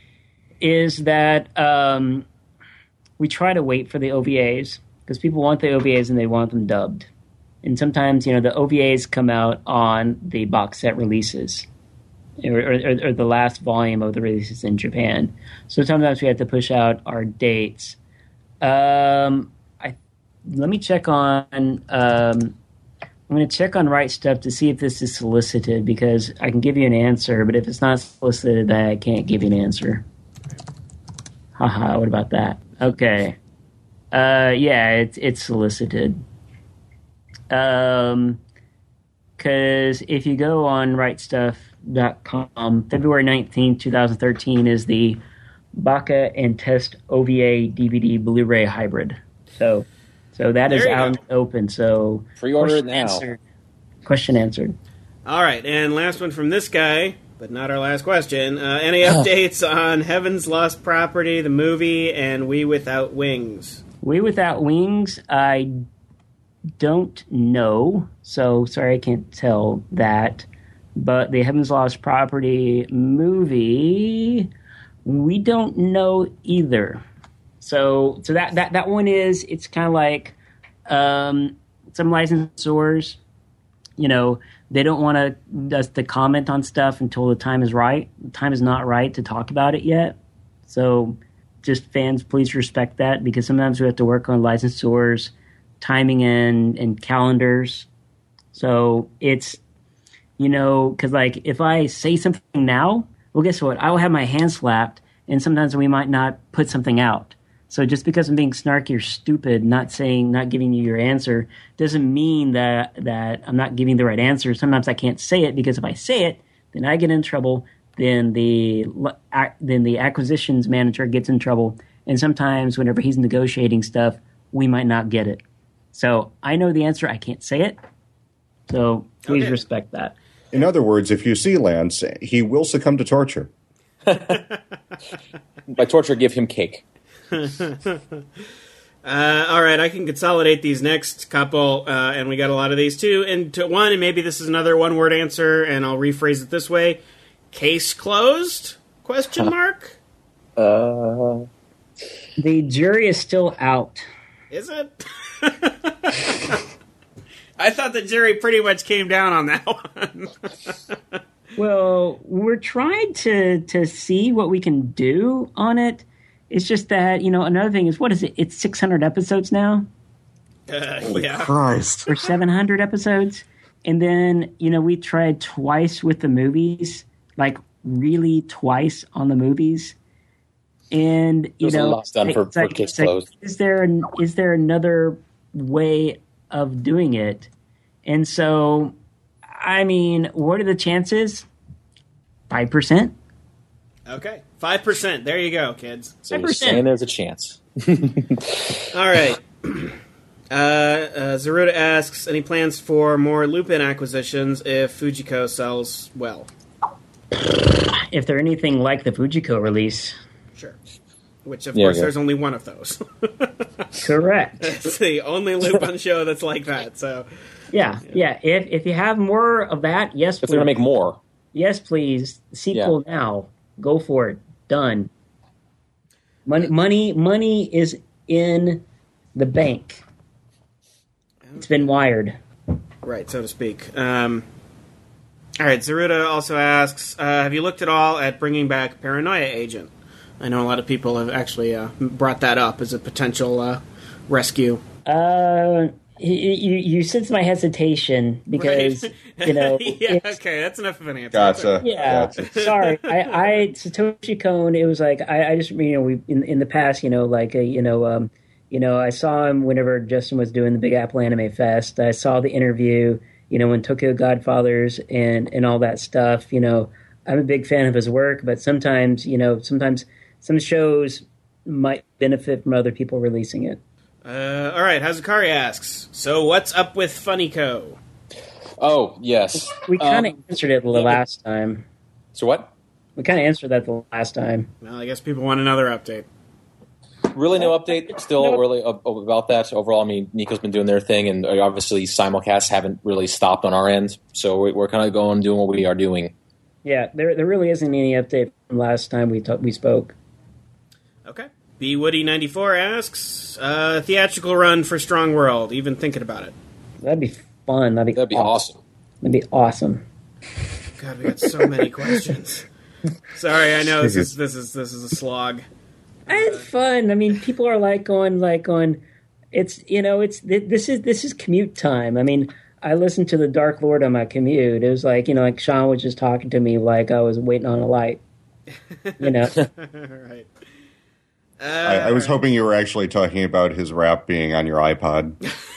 Is that um, we try to wait for the O V As because people want the O V As and they want them dubbed, and sometimes you know the O V As come out on the box set releases. Or, or, or the last volume of the releases in Japan. So sometimes we have to push out our dates. Um, I let me check on. Um, I'm going to check on Right Stuff to see if this is solicited because I can give you an answer, but if it's not solicited, then I can't give you an answer. Haha, what about that? Okay. Uh, yeah, it's it's solicited. Um, because if you go on right stuff dot com, February nineteenth, twenty thirteen is the Baka and Test O V A D V D Blu-ray hybrid. So, so that there is out and open. So pre-order it now. Answered. Question answered. All right, and last one from this guy, but not our last question. Uh, any updates on Heaven's Lost Property, the movie, and We Without Wings? We Without Wings, I don't know. So sorry, I can't tell that. But the Heaven's Lost Property movie, we don't know either. So so that, that, that one is, it's kind of like um, some licensors, you know, they don't want to us to comment on stuff until the time is right. The time is not right to talk about it yet. So just fans, please respect that because sometimes we have to work on licensors, timing and, and calendars. So it's, you know, because like if I say something now, well, guess what? I will have my hand slapped, and sometimes we might not put something out. So just because I'm being snarky or stupid, not saying, not giving you your answer, doesn't mean that that I'm not giving the right answer. Sometimes I can't say it because if I say it, then I get in trouble. Then the then the acquisitions manager gets in trouble, and sometimes whenever he's negotiating stuff, we might not get it. So I know the answer. I can't say it. So please okay. respect that. In other words, if you see Lance, he will succumb to torture. By torture, give him cake. Uh, all right, I can consolidate these next couple, uh, and we got a lot of these too, into one, and maybe this is another one-word answer, and I'll rephrase it this way. Case closed? Question mark? Uh, The jury is still out. Is it? I thought the jury pretty much came down on that one. Well, we're trying to, to see what we can do on it. It's just that, you know, another thing is, what is it? It's six hundred episodes now? Uh, Holy yeah. Christ. Or seven hundred episodes? And then, you know, we tried twice with the movies, like really twice on the movies. And, you There's a know, lot done for- it's for like- Case it's like, Closed. is there an, is there another way of doing it? And so, I mean, what are the chances? five percent? Okay, five percent. There you go, kids. so you're five percent. saying there's a chance. All right. Uh, uh, Zaruda asks, any plans for more Lupin acquisitions if Fujiko sells well? If they're anything like the Fujiko release. Sure. Which, of Yeah, course, yeah. there's only one of those. Correct. It's the only Lupin show that's like that, so... Yeah, yeah. If if you have more of that, yes, If please. they're gonna make more, Yes, please. Sequel now. Go for it. Done. Money, money, money is in the bank. It's been wired. Right, so to speak. Um, all right, Zaruda also asks, uh, have you looked at all at bringing back Paranoia Agent? I know a lot of people have actually uh, brought that up as a potential uh, rescue. Uh, you, you you sense my hesitation because Right. you know. yeah, it's- okay, that's enough of an answer. Gotcha. Yeah, Gotcha. sorry. I, I Satoshi Kon. It was like I, I just you know we in in the past you know like uh, you know um you know I saw him whenever Justin was doing the Big Apple Anime Fest. I saw the interview. You know when Tokyo Godfathers and and all that stuff. You know I'm a big fan of his work, but sometimes you know sometimes some shows might benefit from other people releasing it. Uh, all right, Hazukari asks, so what's up with Funnyco? oh yes. We kind of Um, answered it the last time. So what? We kind of answered that the last time. Well, I guess people want another update. Really, no update. Still, Nope. really ab- about that. Overall, I mean, Nico's been doing their thing, and obviously, simulcasts haven't really stopped on our end. So we're, we're kind of going doing what we are doing. Yeah, there there really isn't any update from last time we ta- we spoke. Okay. B Woody ninety-four asks, uh, theatrical run for Strong World, even thinking about it. That'd be fun. That'd be That'd be awesome. That'd be awesome. God, we got so many questions. Sorry, I know this is this is this is a slog. It's fun. I mean, people are like going like going. It's you know it's th- this is this is commute time. I mean, I listened to the Dark Lord on my commute. It was like you know like Sean was just talking to me like I was waiting on a light. You know. right. Uh, I, I was hoping you were actually talking about his rap being on your iPod.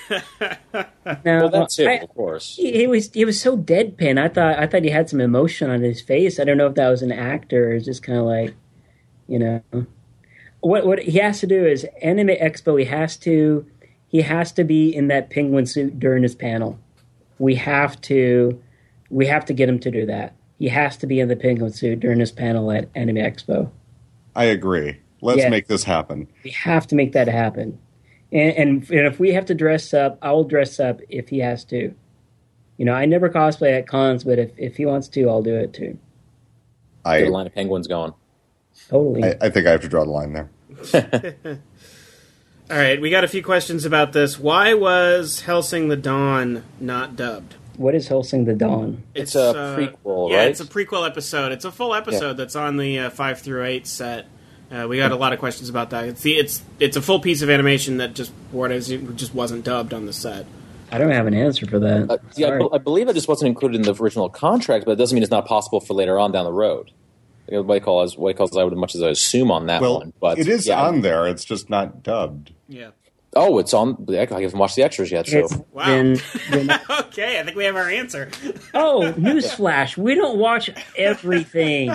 No, Well, that too, I- of course. He, he was he was so deadpan. I thought I thought he had some emotion on his face. I don't know if that was an actor or it's just kind of like, you know, what what he has to do is Anime Expo. He has to he has to be in that penguin suit during his panel. We have to we have to get him to do that. He has to be in the penguin suit during his panel at Anime Expo. I agree. Let's Yeah. make this happen. We have to make that happen. And, and, and if we have to dress up, I will dress up if he has to. You know, I never cosplay at cons, but if, if he wants to, I'll do it too. I, Get a line of penguins going. Totally. I, I think I have to draw the line there. All right, we got a few questions about this. Why was Helsing the Dawn not dubbed? What is Helsing the Dawn? It's a prequel, yeah, right? it's a prequel episode. It's a full episode Yeah. that's on the uh, five through eight set. Uh, we got a lot of questions about that. It's the, it's it's a full piece of animation that just what is it just wasn't dubbed on the set. I don't have an answer for that. Uh, yeah, I, Sorry. be- I believe it just wasn't included in the original contract, but it doesn't mean it's not possible for later on down the road. White calls, White calls, I would much as I assume on that Well, one. But it is yeah. on there. It's just not dubbed. Yeah. Oh, it's on. I haven't watched the extras yet. So It's Wow. been- been- Okay, I think we have our answer. oh, newsflash. We don't watch everything.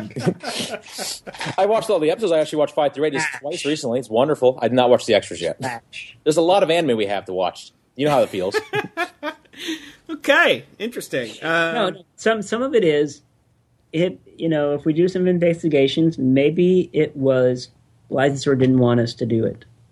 I watched all the episodes. I actually watched five through eight just twice recently. It's wonderful. I did not watch the extras yet. Flash. There's a lot of anime we have to watch. You know how it feels. Okay, interesting. Uh, No, no, some some of it is it. You know, if we do some investigations, maybe it was licensor didn't want us to do it. Right.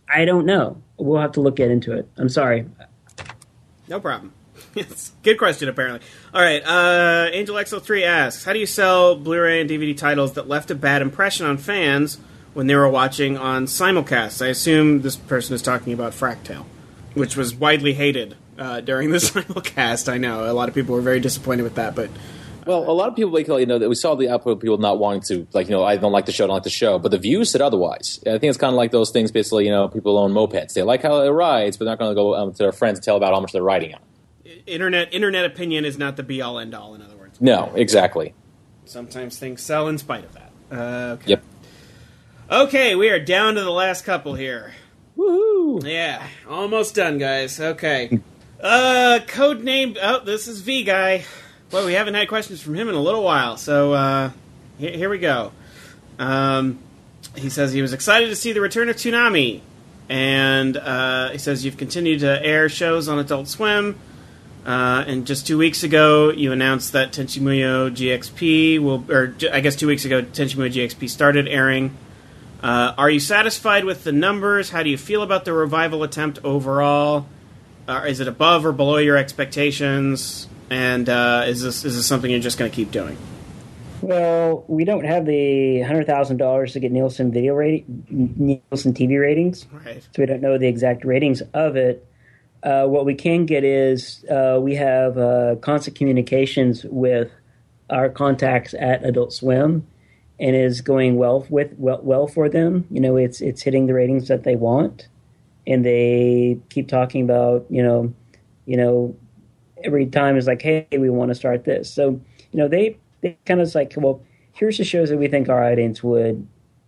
I don't know. We'll have to look into it. I'm sorry. No problem. It's a good question, apparently. All right, uh, Angel X O three asks, how do you sell Blu-ray and D V D titles that left a bad impression on fans when they were watching on simulcasts? I assume this person is talking about Fractale, which was widely hated uh, during the simulcast. I know a lot of people were very disappointed with that, but well, a lot of people, like, you know, that we saw the output of people not wanting to, like, you know, I don't like the show, don't like the show, but the views said otherwise. I think it's kind of like those things, basically, you know, people own mopeds. They like how it rides, but they're not going to go um, to their friends and tell about how much they're riding on. Internet internet opinion is not the be-all, end-all, in other words. No, exactly. Sometimes things sell in spite of that. Uh, okay. Yep. Okay, we are down to the last couple here. Woohoo! Yeah, almost done, guys. Okay. Uh, code name... Oh, this is V Guy. Well, we haven't had questions from him in a little while, so uh, here, here we go. Um, he says he was excited to see the return of Toonami, and uh, he says you've continued to air shows on Adult Swim. Uh, and just two weeks ago, you announced that Tenchi Muyo G X P will, or I guess two weeks ago, Tenchi Muyo G X P started airing. Uh, are you satisfied with the numbers? How do you feel about the revival attempt overall? Uh, is it above or below your expectations? And uh, is this is this something you're just going to keep doing? Well, we don't have the hundred thousand dollars to get Nielsen video rating, Nielsen T V ratings, Right. So we don't know the exact ratings of it. Uh, what we can get is uh, we have uh, constant communications with our contacts at Adult Swim, and is going well with well, well for them. You know, it's it's hitting the ratings that they want, and they keep talking about you know, you know, every time is like, hey, we want to start this. So you know, they they kind of like, well, here's the shows that we think our audience would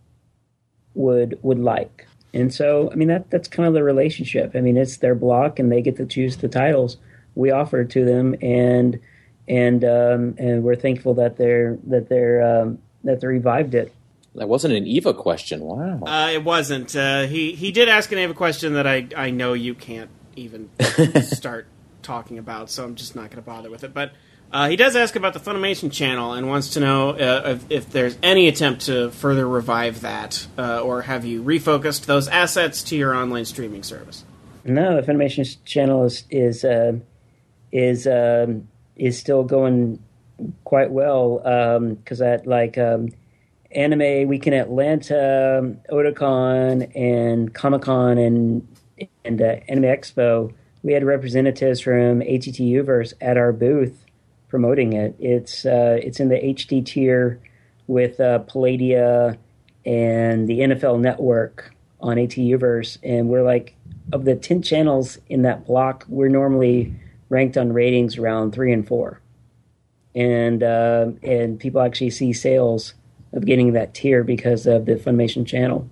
would would like. And so, I mean, that that's kind of the relationship. I mean, it's their block, and they get to choose the titles we offer to them, and and um, and we're thankful that they're that they're um, that they revived it. That wasn't an Eva question. Wow. Uh, it wasn't. Uh, he he did ask an Ava question that I I know you can't even start talking about, so I'm just not going to bother with it. But uh, he does ask about the Funimation channel and wants to know uh, if, if there's any attempt to further revive that, uh, or have you refocused those assets to your online streaming service? No, the Funimation channel is is uh, is um, is still going quite well because um, at like um, Anime Weekend Atlanta, Otakon, and Comic Con, and and uh, Anime Expo, we had representatives from A T T Uverse at our booth promoting it. It's uh, it's in the H D tier with uh, Palladia and the N F L Network on A T Uverse, and we're like, of the ten channels in that block, we're normally ranked on ratings around three and four, and uh, and people actually see sales of getting that tier because of the Funimation channel.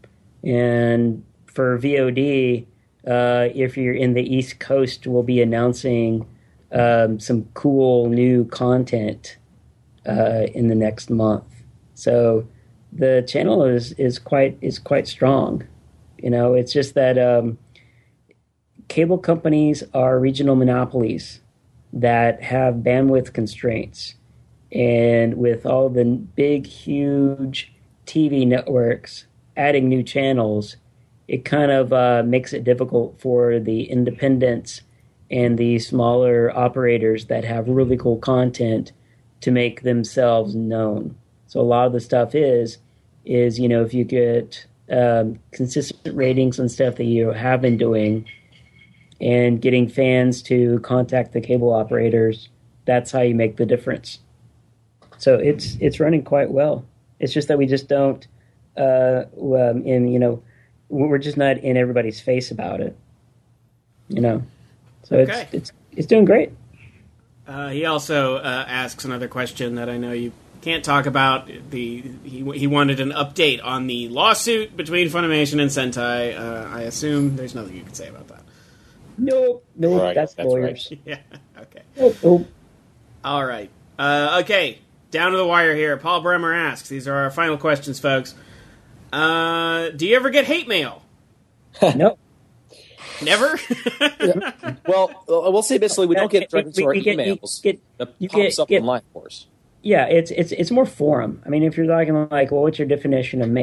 And for V O D, uh, if you're in the East Coast, we'll be announcing um, some cool new content uh, in the next month. So the channel is is quite is quite strong. You know, it's just that um, cable companies are regional monopolies that have bandwidth constraints. And with all the big, huge T V networks adding new channels, it kind of uh, makes it difficult for the independents and the smaller operators that have really cool content to make themselves known. So a lot of the stuff is, is you know, if you get um, consistent ratings and stuff that you have been doing and getting fans to contact the cable operators, that's how you make the difference. So it's it's running quite well. It's just that we just don't, uh, um, in you know, we're just not in everybody's face about it, you know. So Okay. it's it's it's doing great. Uh, he also uh, asks another question that I know you can't talk about. The he he wanted an update on the lawsuit between Funimation and Sentai. Uh, I assume there's nothing you can say about that. Nope, nope, Right, that's, that's lawyers. Yeah. Okay. Nope, nope. All right. Uh, okay. Down to the wire here. Paul Bremer asks. These are our final questions, folks. Uh, do you ever get hate mail? Nope. Never. Well, uh, we'll say basically we don't get We- directly we- to our we get- you emails. get- That you pops get- up get- online, of course. Yeah, it's it's it's more forum. I mean, if you're talking like, well, what's your definition of mail?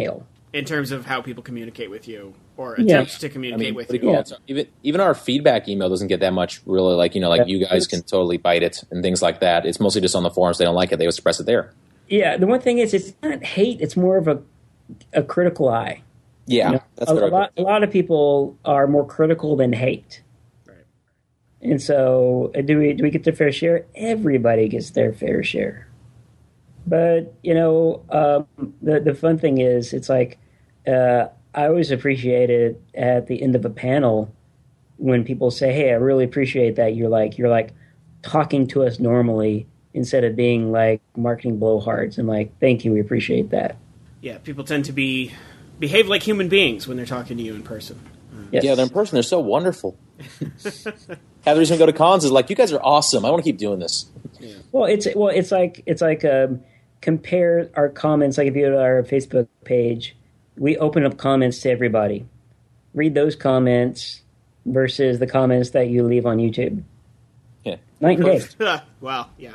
in terms of how people communicate with you or attempt Yeah. to communicate I mean, with what do you. you call it? even even our feedback email doesn't get that much. Really, like you know, like Yeah. you guys can totally bite it and things like that. It's mostly just on the forums. They don't like it. They express it there. Yeah, the one thing is, it's not hate; it's more of a a critical eye. Yeah, You know, that's a, what a I lot. A lot of people are more critical than hate. Right. And so, uh, do we do we get their fair share? Everybody gets their fair share. But you know, um, the the fun thing is, it's like uh, I always appreciate it at the end of a panel when people say, "Hey, I really appreciate that." You're like you're like talking to us normally instead of being like marketing blowhards and like, "Thank you, we appreciate that." Yeah, people tend to be behave like human beings when they're talking to you in person. Yes. Yeah, they're in person. They're so wonderful. Half the reason we go to cons is like, you guys are awesome. I want to keep doing this. Well, it's well, it's like it's like um, compare our comments. Like if you go to our Facebook page, we open up comments to everybody. Read those comments versus the comments that you leave on YouTube. Yeah. Night and day. Well, yeah.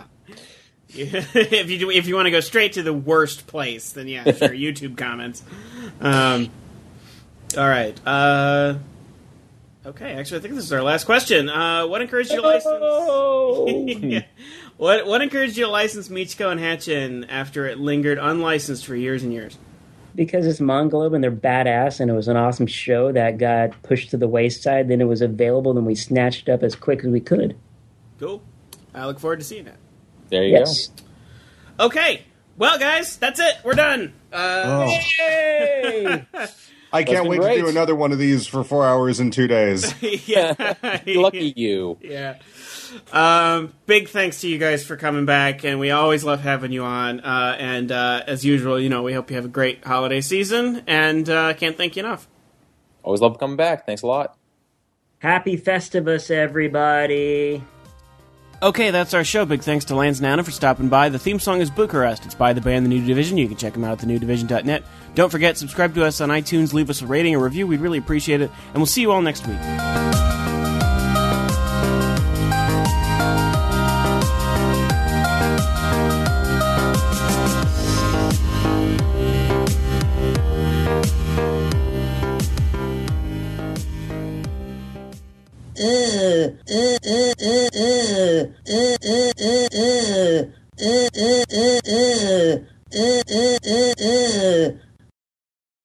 if you do, if you want to go straight to the worst place, then yeah, sure, YouTube comments. Um, all right. Uh, okay, actually, I think this is our last question. Uh, what encouraged you to license? Oh! Yeah. What what encouraged you to license Michiko and Hatchin after it lingered unlicensed for years and years? Because it's Mongolob and they're badass, and it was an awesome show that got pushed to the wayside. Then it was available, then we snatched it up as quick as we could. Cool. I look forward to seeing it. There you Yes. Okay. Well, guys, that's it. We're done. Uh, Oh, Hey! I can't been wait great. to do another one of these for four hours in two days. yeah. go. Lucky you. Yeah. Um, big thanks to you guys for coming back, and we always love having you on. Uh, and uh, as usual, you know, we hope you have a great holiday season, and uh, can't thank you enough. Always love coming back. Thanks a lot. Happy Festivus, everybody! Okay, that's our show. Big thanks to Lance Nana for stopping by. The theme song is Bucharest. It's by the band The New Division. You can check them out at the new division dot net. Don't forget, subscribe to us on iTunes, leave us a rating and review. We'd really appreciate it, and we'll see you all next week. uh, uh, uh, uh, uh, uh, uh, uh, uh, uh, uh, uh, uh,